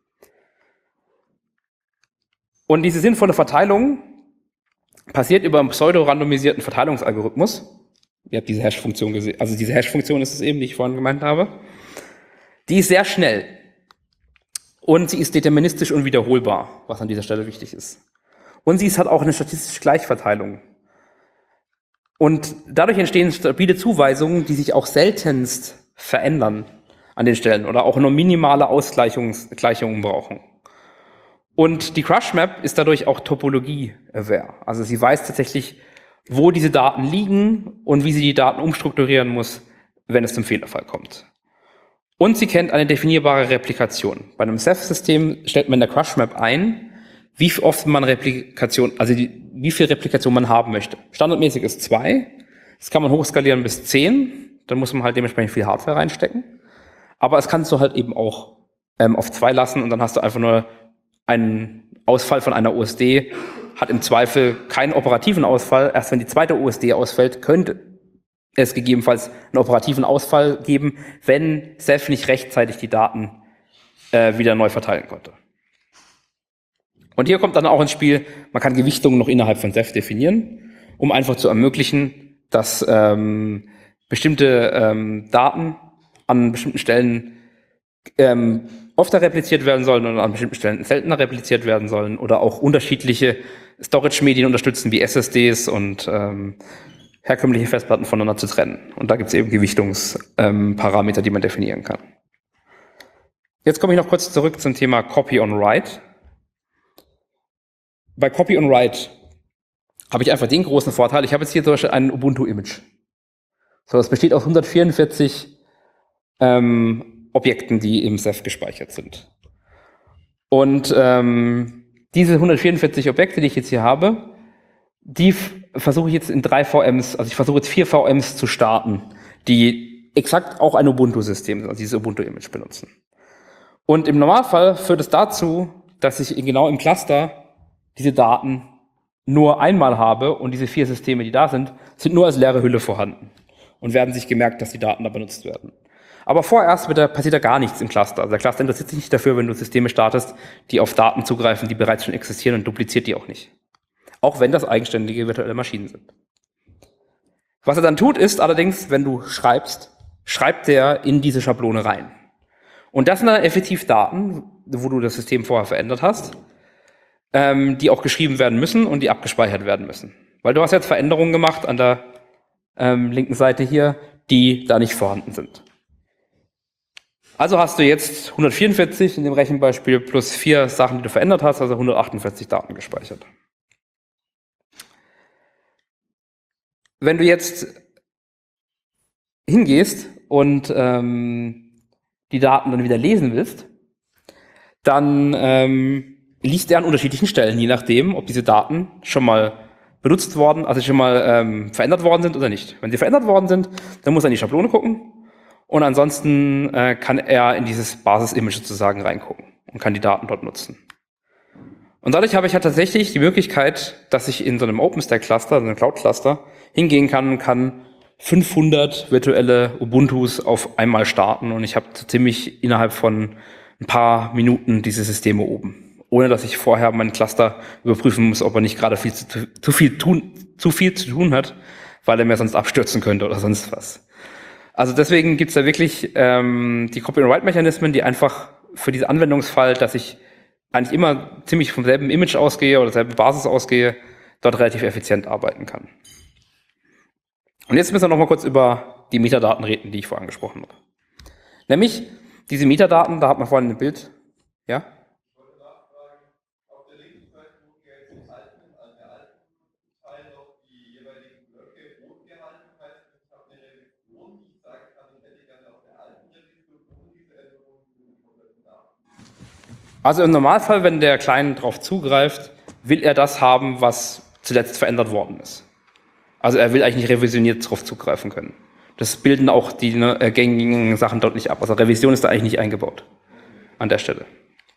Und diese sinnvolle Verteilung passiert über einen pseudo-randomisierten Verteilungsalgorithmus. Ihr habt diese Hash-Funktion gesehen, also diese Hash-Funktion ist es eben, die ich vorhin gemeint habe. Die ist sehr schnell. Und sie ist deterministisch und wiederholbar, was an dieser Stelle wichtig ist. Und sie ist halt auch eine statistische Gleichverteilung. Und dadurch entstehen stabile Zuweisungen, die sich auch seltenst verändern an den Stellen oder auch nur minimale Ausgleichungen brauchen. Und die Crush Map ist dadurch auch Topologie-aware. Also sie weiß tatsächlich, wo diese Daten liegen und wie sie die Daten umstrukturieren muss, wenn es zum Fehlerfall kommt. Und sie kennt eine definierbare Replikation. Bei einem Ceph-System stellt man in der Crush Map ein, wie oft man Replikation, also die, wie viel Replikation man haben möchte. Standardmäßig ist zwei. Das kann man hochskalieren bis zehn. Dann muss man halt dementsprechend viel Hardware reinstecken. Aber es kannst du halt eben auch ähm, auf zwei lassen und dann hast du einfach nur einen Ausfall von einer O S D, hat im Zweifel keinen operativen Ausfall. Erst wenn die zweite O S D ausfällt, könnte es gegebenenfalls einen operativen Ausfall geben, wenn Ceph nicht rechtzeitig die Daten äh, wieder neu verteilen konnte. Und hier kommt dann auch ins Spiel, man kann Gewichtungen noch innerhalb von Ceph definieren, um einfach zu ermöglichen, dass ähm, bestimmte ähm, Daten an bestimmten Stellen ähm, öfter repliziert werden sollen und an bestimmten Stellen seltener repliziert werden sollen oder auch unterschiedliche Storage-Medien unterstützen, wie S S Ds und ähm, herkömmliche Festplatten voneinander zu trennen. Und da gibt es eben Gewichtungsparameter, ähm, die man definieren kann. Jetzt komme ich noch kurz zurück zum Thema Copy on Write. Bei Copy on Write habe ich einfach den großen Vorteil, ich habe jetzt hier zum Beispiel ein Ubuntu-Image. So, das besteht aus hundertvierundvierzig ähm, Objekten, die im Ceph gespeichert sind. Und ähm, diese hundertvierundvierzig Objekte, die ich jetzt hier habe, die versuche ich jetzt in drei V Ms, also ich versuche jetzt vier V Ms zu starten, die exakt auch ein Ubuntu-System, also dieses Ubuntu-Image benutzen. Und im Normalfall führt es dazu, dass ich genau im Cluster diese Daten nur einmal habe und diese vier Systeme, die da sind, sind nur als leere Hülle vorhanden und werden sich gemerkt, dass die Daten da benutzt werden. Aber vorerst wird da, passiert da gar nichts im Cluster. Also der Cluster interessiert sich nicht dafür, wenn du Systeme startest, die auf Daten zugreifen, die bereits schon existieren, und dupliziert die auch nicht. Auch wenn das eigenständige virtuelle Maschinen sind. Was er dann tut, ist allerdings, wenn du schreibst, schreibt der in diese Schablone rein. Und das sind dann effektiv Daten, wo du das System vorher verändert hast, ähm, die auch geschrieben werden müssen und die abgespeichert werden müssen. Weil du hast jetzt Veränderungen gemacht an der ähm, linken Seite hier, die da nicht vorhanden sind. Also hast du jetzt hundertvierundvierzig in dem Rechenbeispiel plus vier Sachen, die du verändert hast, also hundertachtundvierzig Daten gespeichert. Wenn du jetzt hingehst und ähm, die Daten dann wieder lesen willst, dann ähm, liest er an unterschiedlichen Stellen, je nachdem, ob diese Daten schon mal benutzt worden, also schon mal ähm, verändert worden sind oder nicht. Wenn sie verändert worden sind, dann muss er in die Schablone gucken. Und ansonsten äh, kann er in dieses Basis-Image sozusagen reingucken und kann die Daten dort nutzen. Und dadurch habe ich halt tatsächlich die Möglichkeit, dass ich in so einem OpenStack-Cluster, so einem Cloud-Cluster, hingehen kann und kann fünfhundert virtuelle Ubuntus auf einmal starten, und ich habe ziemlich innerhalb von ein paar Minuten diese Systeme oben, ohne dass ich vorher meinen Cluster überprüfen muss, ob er nicht gerade viel zu, zu viel tun, zu viel zu tun hat, weil er mir sonst abstürzen könnte oder sonst was. Also deswegen gibt's da wirklich ähm, die Copy-and-Write-Mechanismen, die einfach für diesen Anwendungsfall, dass ich eigentlich immer ziemlich vom selben Image ausgehe oder selben Basis ausgehe, dort relativ effizient arbeiten kann. Und jetzt müssen wir noch mal kurz über die Metadaten reden, die ich vorhin angesprochen habe. Nämlich diese Metadaten, da hat man vorhin ein Bild, ja? Also im Normalfall, wenn der Client darauf zugreift, will er das haben, was zuletzt verändert worden ist. Also er will eigentlich nicht revisioniert darauf zugreifen können. Das bilden auch die ne, äh, gängigen Sachen dort nicht ab. Also Revision ist da eigentlich nicht eingebaut an der Stelle.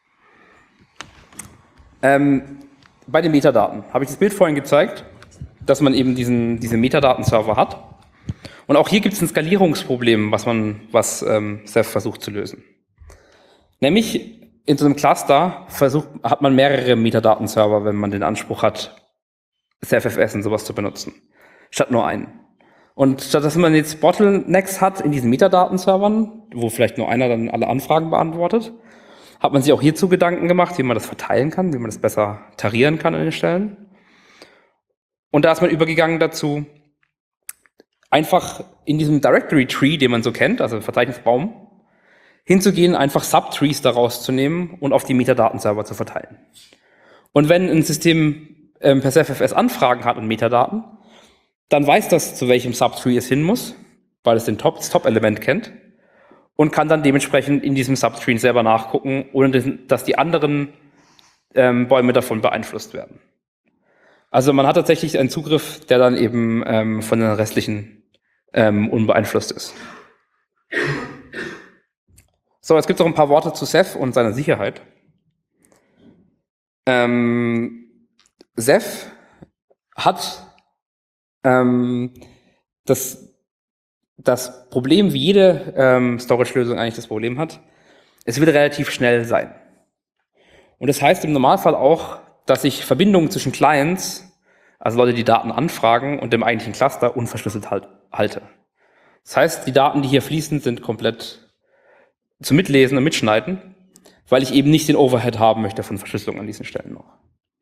Ähm, bei den Metadaten habe ich das Bild vorhin gezeigt, dass man eben diesen, diese Metadaten-Server hat. Und auch hier gibt es ein Skalierungsproblem, was man, was ähm, Ceph versucht zu lösen. Nämlich in so einem Cluster versucht, hat man mehrere Metadaten-Server, wenn man den Anspruch hat, CephFS und sowas zu benutzen, statt nur einen. Und statt dass man jetzt Bottlenecks hat in diesen Metadaten-Servern, wo vielleicht nur einer dann alle Anfragen beantwortet, hat man sich auch hierzu Gedanken gemacht, wie man das verteilen kann, wie man das besser tarieren kann an den Stellen. Und da ist man übergegangen dazu, einfach in diesem Directory Tree, den man so kennt, also Verzeichnisbaum, hinzugehen, einfach Subtrees daraus zu nehmen und auf die Metadaten-Server zu verteilen. Und wenn ein System ähm, per CephFS Anfragen hat und Metadaten, dann weiß das, zu welchem Subtree es hin muss, weil es den Top, das Top-Element kennt, und kann dann dementsprechend in diesem Subtree selber nachgucken, ohne dass die anderen ähm, Bäume davon beeinflusst werden. Also man hat tatsächlich einen Zugriff, der dann eben ähm, von den restlichen ähm, unbeeinflusst ist. So, jetzt gibt es noch ein paar Worte zu Ceph und seiner Sicherheit. Ähm, Ceph hat ähm, das, das Problem, wie jede ähm, Storage-Lösung eigentlich das Problem hat, es wird relativ schnell sein. Und das heißt im Normalfall auch, dass ich Verbindungen zwischen Clients, also Leute, die Daten anfragen, und dem eigentlichen Cluster unverschlüsselt halt, halte. Das heißt, die Daten, die hier fließen, sind komplett zu mitlesen und mitschneiden, weil ich eben nicht den Overhead haben möchte von Verschlüsselung an diesen Stellen noch.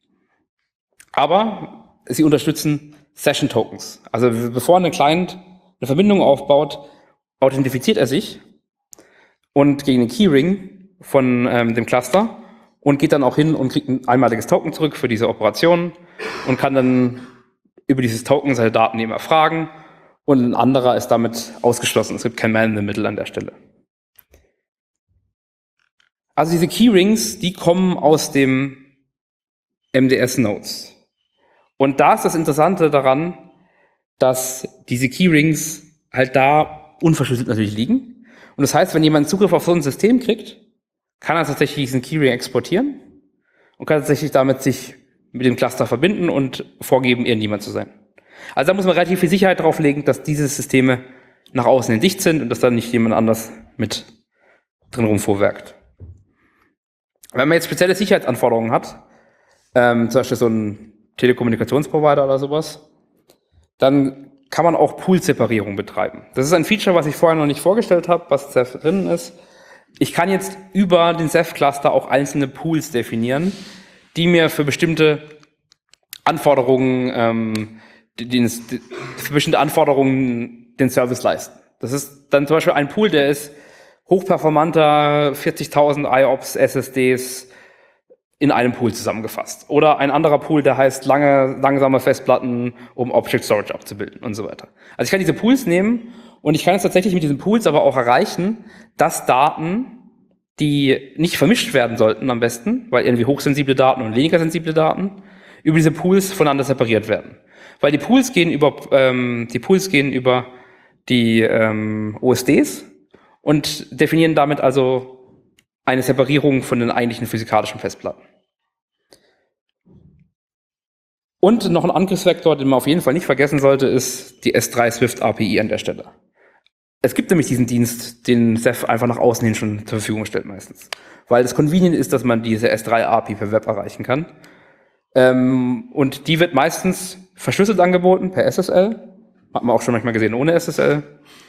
Aber sie unterstützen Session Tokens. Also bevor ein Client eine Verbindung aufbaut, authentifiziert er sich und gegen den Keyring von ähm, dem Cluster und geht dann auch hin und kriegt ein einmaliges Token zurück für diese Operation und kann dann über dieses Token seine Daten eben erfragen, und ein anderer ist damit ausgeschlossen. Es gibt kein Man in the Middle an der Stelle. Also diese Keyrings, die kommen aus dem M D S-Nodes. Und da ist das Interessante daran, dass diese Keyrings halt da unverschlüsselt natürlich liegen. Und das heißt, wenn jemand Zugriff auf so ein System kriegt, kann er tatsächlich diesen Keyring exportieren und kann tatsächlich damit sich mit dem Cluster verbinden und vorgeben, irgendjemand zu sein. Also da muss man relativ viel Sicherheit drauf legen, dass diese Systeme nach außen hin dicht sind und dass da nicht jemand anders mit drin rumvorwerkt. Wenn man jetzt spezielle Sicherheitsanforderungen hat, ähm, zum Beispiel so ein Telekommunikationsprovider oder sowas, dann kann man auch Pool-Separierung betreiben. Das ist ein Feature, was ich vorher noch nicht vorgestellt habe, was in Ceph drin ist. Ich kann jetzt über den Ceph-Cluster auch einzelne Pools definieren, die mir für bestimmte Anforderungen, ähm, die, die, für bestimmte Anforderungen den Service leisten. Das ist dann zum Beispiel ein Pool, der ist hochperformanter, vierzigtausend I O P S S S Ds in einem Pool zusammengefasst. Oder ein anderer Pool, der heißt lange, langsame Festplatten, um Object Storage abzubilden und so weiter. Also ich kann diese Pools nehmen und ich kann es tatsächlich mit diesen Pools aber auch erreichen, dass Daten, die nicht vermischt werden sollten am besten, weil irgendwie hochsensible Daten und weniger sensible Daten, über diese Pools voneinander separiert werden. Weil die Pools gehen über, ähm, die Pools gehen über die ähm, O S Ds und definieren damit also eine Separierung von den eigentlichen physikalischen Festplatten. Und noch ein Angriffsvektor, den man auf jeden Fall nicht vergessen sollte, ist die S drei Swift A P I an der Stelle. Es gibt nämlich diesen Dienst, den Ceph einfach nach außen hin schon zur Verfügung stellt meistens. Weil es convenient ist, dass man diese S drei A P I per Web erreichen kann. Ähm, und die wird meistens verschlüsselt angeboten per S S L. Hat man auch schon manchmal gesehen ohne S S L.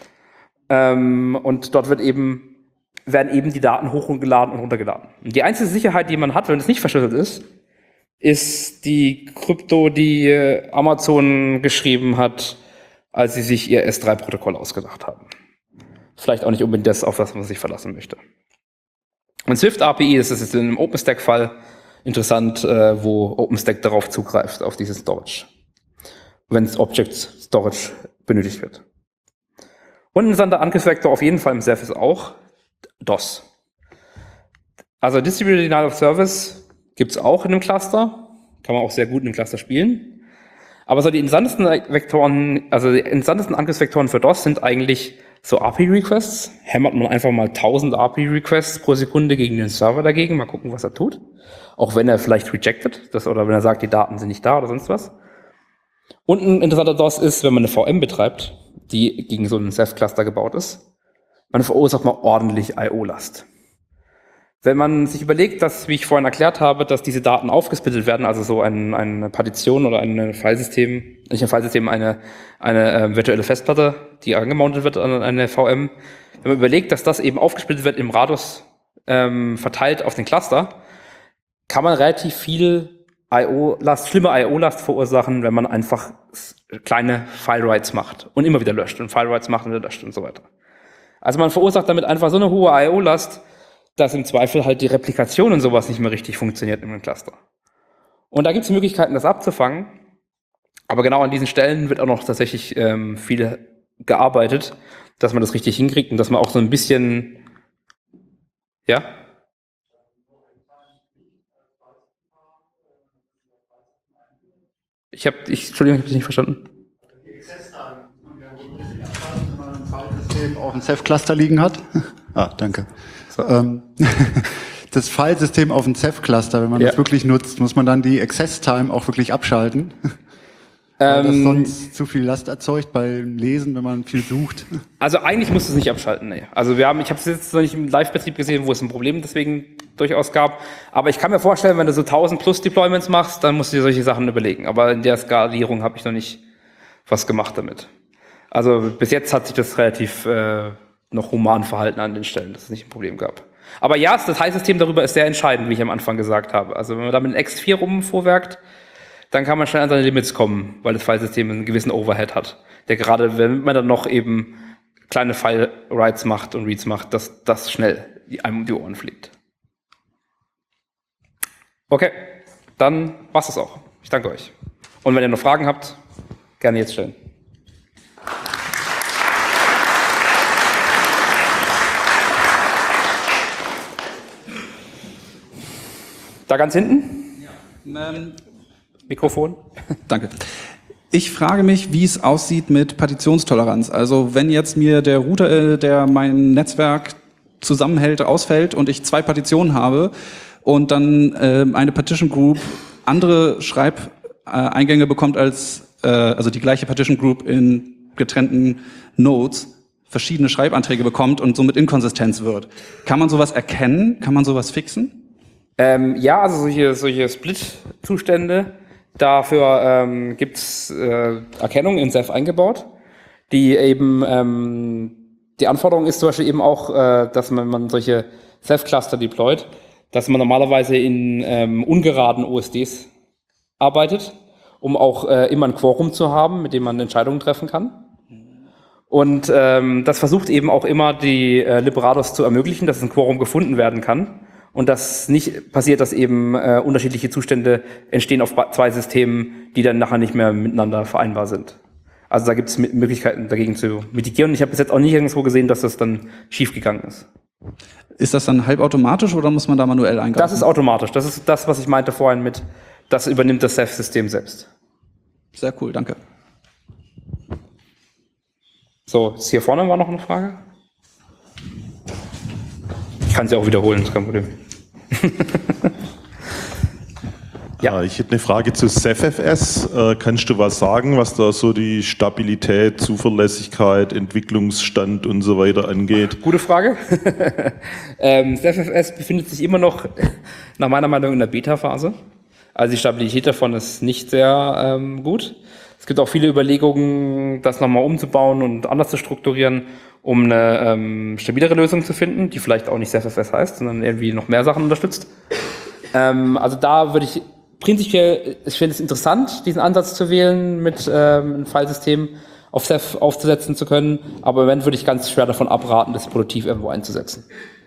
Ähm, und dort wird eben, werden eben die Daten hochgeladen und runtergeladen. Und die einzige Sicherheit, die man hat, wenn es nicht verschlüsselt ist, ist die Krypto, die Amazon geschrieben hat, als sie sich ihr S drei Protokoll ausgedacht haben. Vielleicht auch nicht unbedingt das, auf was man sich verlassen möchte. Und Swift A P I, das ist jetzt in einem OpenStack-Fall interessant, äh, wo OpenStack darauf zugreift, auf dieses Storage, wenn es Object Storage benötigt wird. Und ein interessanter Angriffsvektor auf jeden Fall im Ceph ist auch DOS. Also Distributed Denial of Service gibt es auch in einem Cluster, kann man auch sehr gut in einem Cluster spielen. Aber so die interessantesten Vektoren, also die interessantesten Angriffsvektoren für DOS sind eigentlich so A P I-Requests. Hämmert man einfach mal tausend A P I-Requests pro Sekunde gegen den Server dagegen, mal gucken, was er tut. Auch wenn er vielleicht rejected, das, oder wenn er sagt, die Daten sind nicht da oder sonst was. Und ein interessanter DOS ist, wenn man eine V M betreibt, die gegen so einen Ceph-Cluster gebaut ist, man verursacht mal ordentlich I O-Last. Wenn man sich überlegt, dass, wie ich vorhin erklärt habe, dass diese Daten aufgesplittet werden, also so ein, eine Partition oder ein Filesystem, nicht ein Filesystem, eine, eine äh, virtuelle Festplatte, die angemountet wird an eine V M. Wenn man überlegt, dass das eben aufgesplittet wird im Radius ähm, verteilt auf den Cluster, kann man relativ viel I O-Last, schlimme I O-Last verursachen, wenn man einfach kleine File-Writes macht und immer wieder löscht und File-Writes macht und wieder löscht und so weiter. Also man verursacht damit einfach so eine hohe I O-Last, dass im Zweifel halt die Replikation und sowas nicht mehr richtig funktioniert in einem Cluster. Und da gibt es Möglichkeiten, das abzufangen, aber genau an diesen Stellen wird auch noch tatsächlich ähm, viel gearbeitet, dass man das richtig hinkriegt und dass man auch so ein bisschen, ja? Ich habe, ich, Entschuldigung, ich habe das nicht verstanden. Die Access-Time, wenn man ein Filesystem auf dem Ceph-Cluster liegen hat. Ah, danke. So. Ähm, das Filesystem auf dem Ceph-Cluster, wenn man ja. das wirklich nutzt, muss man dann die Access-Time auch wirklich abschalten. Weil das sonst zu viel Last erzeugt beim Lesen, wenn man viel sucht. Also eigentlich musst du es nicht abschalten, nee. Also wir haben, ich habe es jetzt noch nicht im Live-Betrieb gesehen, wo es ein Problem deswegen durchaus gab. Aber ich kann mir vorstellen, wenn du so tausend plus Deployments machst, dann musst du dir solche Sachen überlegen. Aber in der Skalierung habe ich noch nicht was gemacht damit. Also bis jetzt hat sich das relativ äh, noch human verhalten an den Stellen, dass es nicht ein Problem gab. Aber ja, das Dateisystem darüber ist sehr entscheidend, wie ich am Anfang gesagt habe. Also wenn man da mit X vier rumvorwerkt, dann kann man schnell an seine Limits kommen, weil das Filesystem einen gewissen Overhead hat. Der gerade, wenn man dann noch eben kleine File-Writes macht und Reads macht, dass das schnell einem um die Ohren fliegt. Okay, dann war's das auch. Ich danke euch. Und wenn ihr noch Fragen habt, gerne jetzt stellen. Da ganz hinten? Ja. Ähm, Mikrofon. Danke. Ich frage mich, wie es aussieht mit Partitionstoleranz. Also wenn jetzt mir der Router, der mein Netzwerk zusammenhält, ausfällt und ich zwei Partitionen habe und dann äh, eine Partition Group andere Schreibeingänge bekommt als, äh, also die gleiche Partition Group in getrennten Nodes verschiedene Schreibanträge bekommt und somit Inkonsistenz wird. Kann man sowas erkennen? Kann man sowas fixen? Ähm, ja, also solche, solche Split-Zustände, dafür ähm, gibt es äh, Erkennung in Ceph eingebaut, die eben, ähm, die Anforderung ist zum Beispiel eben auch, äh, dass man, man solche Ceph-Cluster deployt, dass man normalerweise in ähm, ungeraden O S Ds arbeitet, um auch äh, immer ein Quorum zu haben, mit dem man Entscheidungen treffen kann. Und ähm, das versucht eben auch immer die äh, Liberados zu ermöglichen, dass ein Quorum gefunden werden kann und dass nicht passiert, dass eben äh, unterschiedliche Zustände entstehen auf zwei Systemen, die dann nachher nicht mehr miteinander vereinbar sind. Also da gibt es Möglichkeiten dagegen zu mitigieren. Ich habe bis jetzt auch nicht irgendwo gesehen, dass das dann schiefgegangen ist. Ist das dann halbautomatisch oder muss man da manuell eingreifen? Das ist automatisch. Das ist das, was ich meinte vorhin mit, das übernimmt das Ceph-System selbst. Sehr cool, danke. So, jetzt hier vorne war noch eine Frage. Ich kann sie auch wiederholen, ist kein Problem. Ja, ich hätte eine Frage zu CephFS. Äh, kannst du was sagen, was da so die Stabilität, Zuverlässigkeit, Entwicklungsstand und so weiter angeht? Gute Frage. ähm, CephFS befindet sich immer noch, nach meiner Meinung, in der Beta-Phase. Also die Stabilität davon ist nicht sehr ähm, gut. Es gibt auch viele Überlegungen, das nochmal umzubauen und anders zu strukturieren, um eine ähm, stabilere Lösung zu finden, die vielleicht auch nicht CephFS heißt, sondern irgendwie noch mehr Sachen unterstützt. Ähm, also da würde ich prinzipiell, ich finde es interessant, diesen Ansatz zu wählen, mit ähm, einem Filesystem auf Ceph aufzusetzen zu können, aber im Moment würde ich ganz schwer davon abraten, das produktiv irgendwo einzusetzen.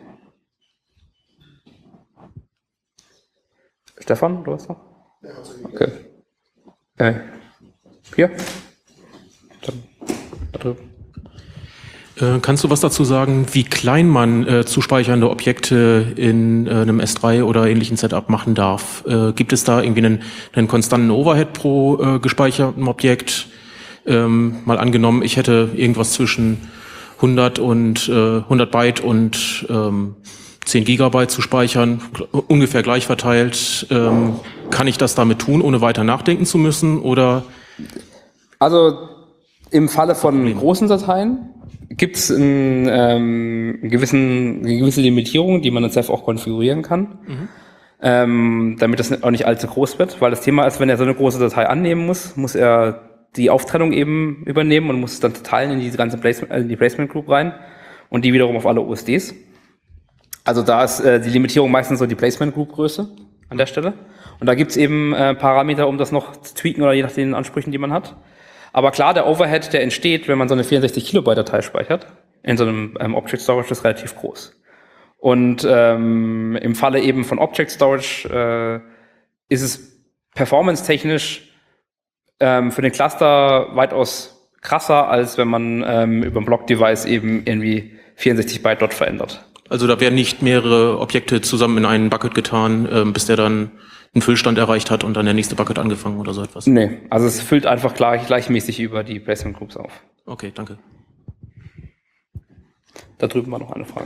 Stefan, du hast noch? Okay. Äh, hier? Dann da drüben. Äh, kannst du was dazu sagen, wie klein man äh, zuspeichernde Objekte in äh, einem S drei oder ähnlichen Setup machen darf? Äh, gibt es da irgendwie einen, einen konstanten Overhead pro äh, gespeicherten Objekt? Ähm, mal angenommen, ich hätte irgendwas zwischen hundert und äh, hundert Byte und ähm, zehn Gigabyte zu speichern, ungefähr gleich verteilt. Ähm, kann ich das damit tun, ohne weiter nachdenken zu müssen? Oder? Also im Falle von großen Dateien gibt es ein, ähm, einen gewissen, eine gewisse Limitierung, die man in Ceph auch konfigurieren kann, mhm. ähm, damit das auch nicht allzu groß wird, weil das Thema ist, wenn er so eine große Datei annehmen muss, muss er die Auftrennung eben übernehmen und muss es dann teilen in diese ganze Placement, äh, in die Placement Group rein und die wiederum auf alle O S Ds. Also da ist äh, die Limitierung meistens so die Placement Group Größe an der Stelle. Und da gibt es eben äh, Parameter, um das noch zu tweaken oder je nach den Ansprüchen, die man hat. Aber klar, der Overhead, der entsteht, wenn man so eine vierundsechzig Kilobyte Datei speichert, in so einem ähm, Object Storage, ist relativ groß. Und ähm, im Falle eben von Object Storage äh, ist es performance-technisch ähm, für den Cluster weitaus krasser, als wenn man ähm, über ein Block-Device eben irgendwie vierundsechzig Byte dort verändert. Also da werden nicht mehrere Objekte zusammen in einen Bucket getan, ähm, bis der dann einen Füllstand erreicht hat und dann der nächste Bucket angefangen oder so etwas? Nee, also es füllt einfach gleich, gleichmäßig über die Placement Groups auf. Okay, danke. Da drüben war noch eine Frage.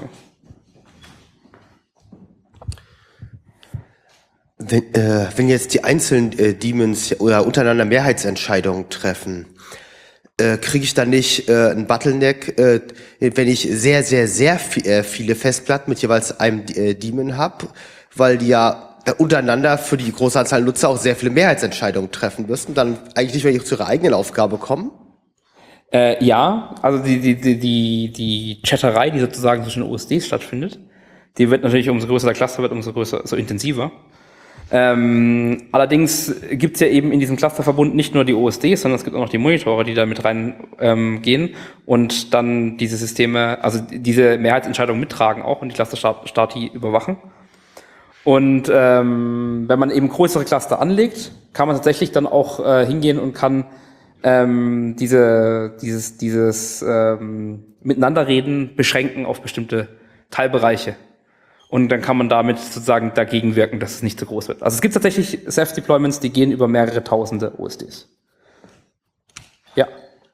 Wenn, äh, wenn jetzt die einzelnen äh, Daemons oder untereinander Mehrheitsentscheidungen treffen, äh, kriege ich dann nicht äh, einen Bottleneck, äh, wenn ich sehr, sehr, sehr viel, äh, viele Festplatten mit jeweils einem äh, Daemon habe, weil die ja untereinander für die große Anzahl Nutzer auch sehr viele Mehrheitsentscheidungen treffen müssen, dann eigentlich nicht wirklich zu ihrer eigenen Aufgabe kommen? Äh, ja, also die, die, die, die, die Chatterei, die sozusagen zwischen O S Ds stattfindet, die wird natürlich, umso größer der Cluster wird, umso größer, so intensiver. Ähm, allerdings gibt es ja eben in diesem Clusterverbund nicht nur die O S Ds, sondern es gibt auch noch die Monitore, die da mit rein ähm, gehen und dann diese Systeme, also diese Mehrheitsentscheidungen mittragen auch und die Cluster-Stati überwachen. Und ähm, wenn man eben größere Cluster anlegt, kann man tatsächlich dann auch äh, hingehen und kann ähm, diese, dieses, dieses ähm, Miteinanderreden beschränken auf bestimmte Teilbereiche. Und dann kann man damit sozusagen dagegen wirken, dass es nicht zu groß wird. Also es gibt tatsächlich Ceph-Deployments, die gehen über mehrere tausende O S Ds. Ja.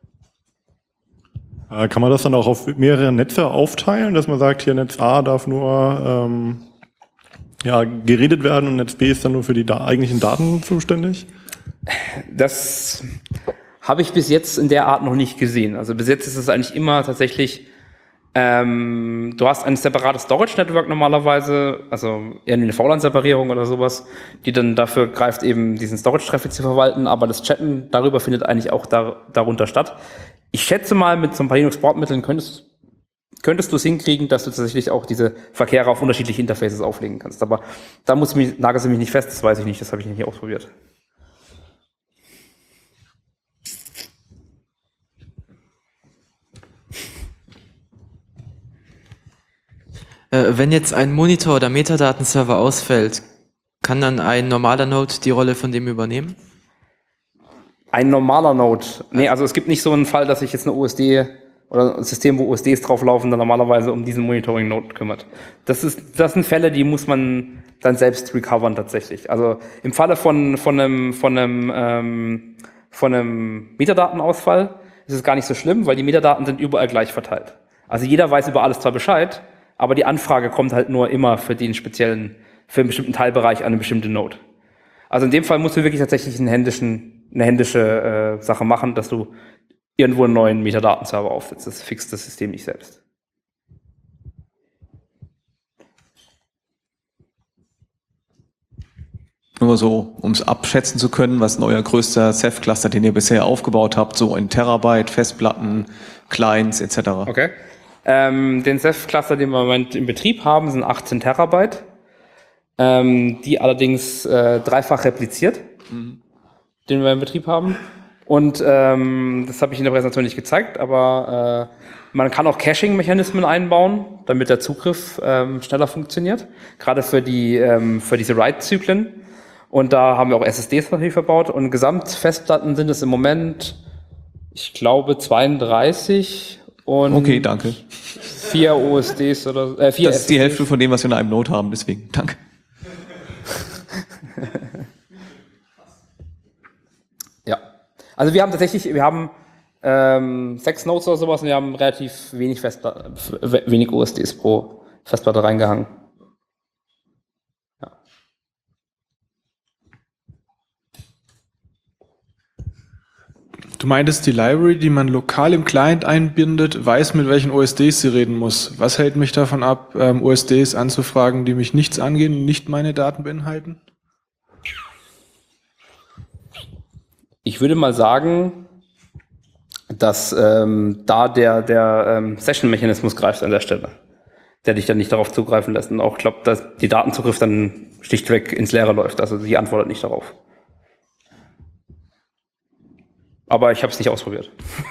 Kann man das dann auch auf mehrere Netze aufteilen, dass man sagt, hier Netz A darf nur ähm ja, geredet werden und N F B ist dann nur für die da eigentlichen Daten zuständig? Das habe ich bis jetzt in der Art noch nicht gesehen. Also bis jetzt ist es eigentlich immer tatsächlich, ähm, du hast ein separates Storage-Network normalerweise, also eher eine V LAN-Separierung oder sowas, die dann dafür greift, eben diesen Storage-Traffic zu verwalten, aber das Chatten darüber findet eigentlich auch da, darunter statt. Ich schätze mal, mit so ein paar Linux-Bordmitteln könntest, könntest du es hinkriegen, dass du tatsächlich auch diese Verkehre auf unterschiedliche Interfaces auflegen kannst. Aber da muss ich mich, nagelst du mich nicht fest, das weiß ich nicht, das habe ich nicht ausprobiert. Wenn jetzt ein Monitor oder Metadatenserver ausfällt, kann dann ein normaler Node die Rolle von dem übernehmen? Ein normaler Node? Nee, also es gibt nicht so einen Fall, dass sich jetzt eine O S D oder ein System, wo O S Ds drauflaufen, dann normalerweise um diesen Monitoring-Node kümmert. Das ist, das sind Fälle, die muss man dann selbst recovern tatsächlich. Also im Falle von, von einem, von einem, ähm, von einem Metadatenausfall ist es gar nicht so schlimm, weil die Metadaten sind überall gleich verteilt. Also jeder weiß über alles zwar Bescheid, aber die Anfrage kommt halt nur immer für den speziellen, für einen bestimmten Teilbereich an eine bestimmte Node. Also in dem Fall musst du wirklich tatsächlich einen händischen, eine händische äh, Sache machen, dass du irgendwo einen neuen Metadatenserver aufsetzt. Das fixt das System nicht selbst. Nur so, um es abschätzen zu können, was ist euer größter Ceph-Cluster, den ihr bisher aufgebaut habt, so in Terabyte, Festplatten, Clients et cetera. Okay. Ähm, den Ceph-Cluster, den wir im Moment in Betrieb haben, sind achtzehn Terabyte, ähm, die allerdings äh, dreifach repliziert, mhm. den wir in Betrieb haben. Und ähm, das habe ich in der Präsentation nicht gezeigt, aber äh, man kann auch Caching-Mechanismen einbauen, damit der Zugriff ähm, schneller funktioniert, gerade für die ähm, für diese Write-Zyklen. Und da haben wir auch S S Ds natürlich verbaut. Und Gesamtfestplatten sind es im Moment, ich glaube, zweiunddreißig. Und okay, danke. Vier O S Ds oder äh, vier Das ist die Hälfte von dem, was wir in einem Node haben, deswegen danke. Ja, also wir haben tatsächlich, wir haben ähm, sechs Nodes oder sowas und wir haben relativ wenig Festplatte, wenig O S Ds pro Festplatte reingehangen. Ja. Du meintest, die Library, die man lokal im Client einbindet, weiß, mit welchen O S Ds sie reden muss. Was hält mich davon ab, ähm, O S Ds anzufragen, die mich nichts angehen und nicht meine Daten beinhalten? Ich würde mal sagen, dass ähm, da der, der ähm, Session-Mechanismus greift an der Stelle, der dich dann nicht darauf zugreifen lässt. Und auch, ich glaube, dass die Datenzugriff dann schlichtweg ins Leere läuft. Also sie antwortet nicht darauf. Aber ich habe es nicht ausprobiert.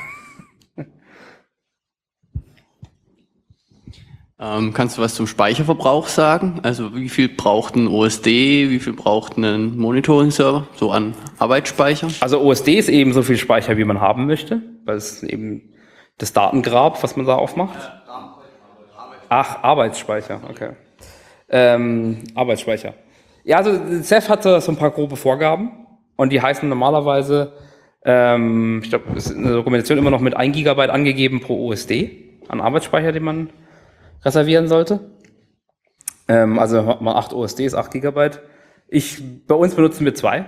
ähm, kannst du was zum Speicherverbrauch sagen? Also wie viel braucht ein O S D, wie viel braucht ein Monitoring-Server, so an Arbeitsspeicher? Also O S D ist eben so viel Speicher, wie man haben möchte, weil es eben das Datengrab, was man da aufmacht. Ach, Arbeitsspeicher, okay. Ähm, Arbeitsspeicher. Ja, also Ceph hatte so ein paar grobe Vorgaben und die heißen normalerweise, ähm, ich glaube, es ist in der Dokumentation immer noch mit ein Gigabyte angegeben pro O S D an Arbeitsspeicher, den man reservieren sollte. Ähm, also hat man acht O S Ds, acht Gigabyte. Ich, bei uns benutzen wir zwei.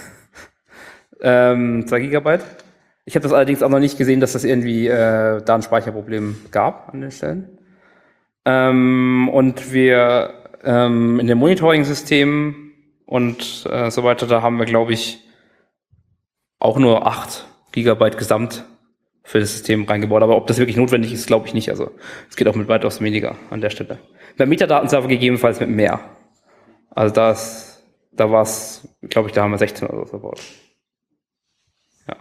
ähm, zwei Gigabyte. Ich habe das allerdings auch noch nicht gesehen, dass das irgendwie äh, da ein Speicherproblem gab an den Stellen. Ähm, und wir ähm, in dem Monitoring-System und äh, so weiter, da haben wir, glaube ich, auch nur acht Gigabyte gesamt für das System reingebaut. Aber ob das wirklich notwendig ist, glaube ich nicht. Also es geht auch mit weitaus weniger an der Stelle. Beim Metadatenserver gegebenenfalls mit mehr. Also das, da war es, glaube ich, da haben wir sechzehn oder so verbaut. Ja.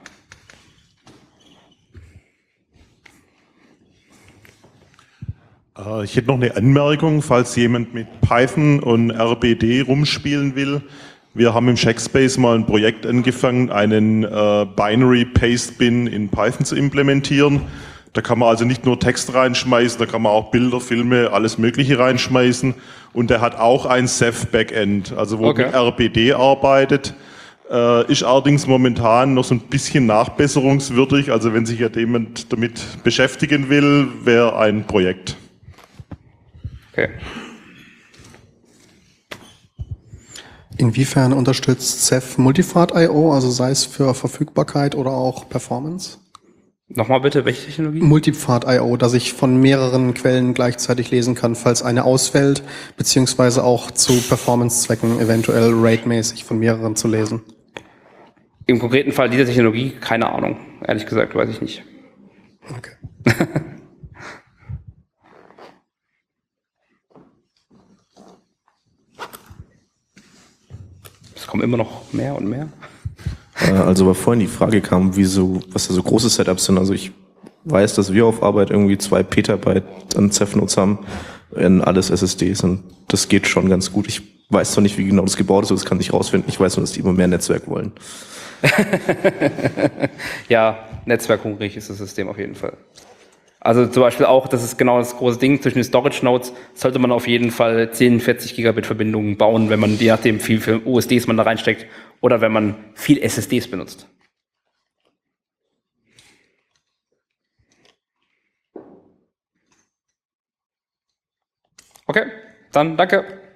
Ich hätte noch eine Anmerkung, falls jemand mit Python und R B D rumspielen will. Wir haben im Checkspace mal ein Projekt angefangen, einen äh, Binary Paste Bin in Python zu implementieren. Da kann man also nicht nur Text reinschmeißen, da kann man auch Bilder, Filme, alles Mögliche reinschmeißen. Und der hat auch ein Ceph Backend, also wo okay. mit R B D arbeitet. Äh, ist allerdings momentan noch so ein bisschen nachbesserungswürdig. Also wenn sich ja jemand damit beschäftigen will, wäre ein Projekt. Okay. Inwiefern unterstützt Ceph Multifart Punkt I O, also sei es für Verfügbarkeit oder auch Performance? Nochmal bitte, welche Technologie? Multifart Punkt I O, dass ich von mehreren Quellen gleichzeitig lesen kann, falls eine ausfällt, beziehungsweise auch zu Performance-Zwecken eventuell RAID-mäßig von mehreren zu lesen. Im konkreten Fall dieser Technologie, keine Ahnung. Ehrlich gesagt, weiß ich nicht. Okay. Es kommen immer noch mehr und mehr. Also, weil vorhin die Frage kam, wie so, was da so große Setups sind. Also ich weiß, dass wir auf Arbeit irgendwie zwei Petabyte an Ceph-Nodes haben, in alles S S Ds, und das geht schon ganz gut. Ich weiß zwar nicht, wie genau das gebaut ist, aber das kann ich rausfinden. Ich weiß nur, dass die immer mehr Netzwerk wollen. Ja, netzwerkhungrig ist das System auf jeden Fall. Also zum Beispiel auch, das ist genau das große Ding, zwischen den Storage Nodes sollte man auf jeden Fall zehn, vierzig Gigabit Verbindungen bauen, wenn man, je nachdem, wie viel U S Ds man da reinsteckt oder wenn man viel S S Ds benutzt. Okay, dann danke.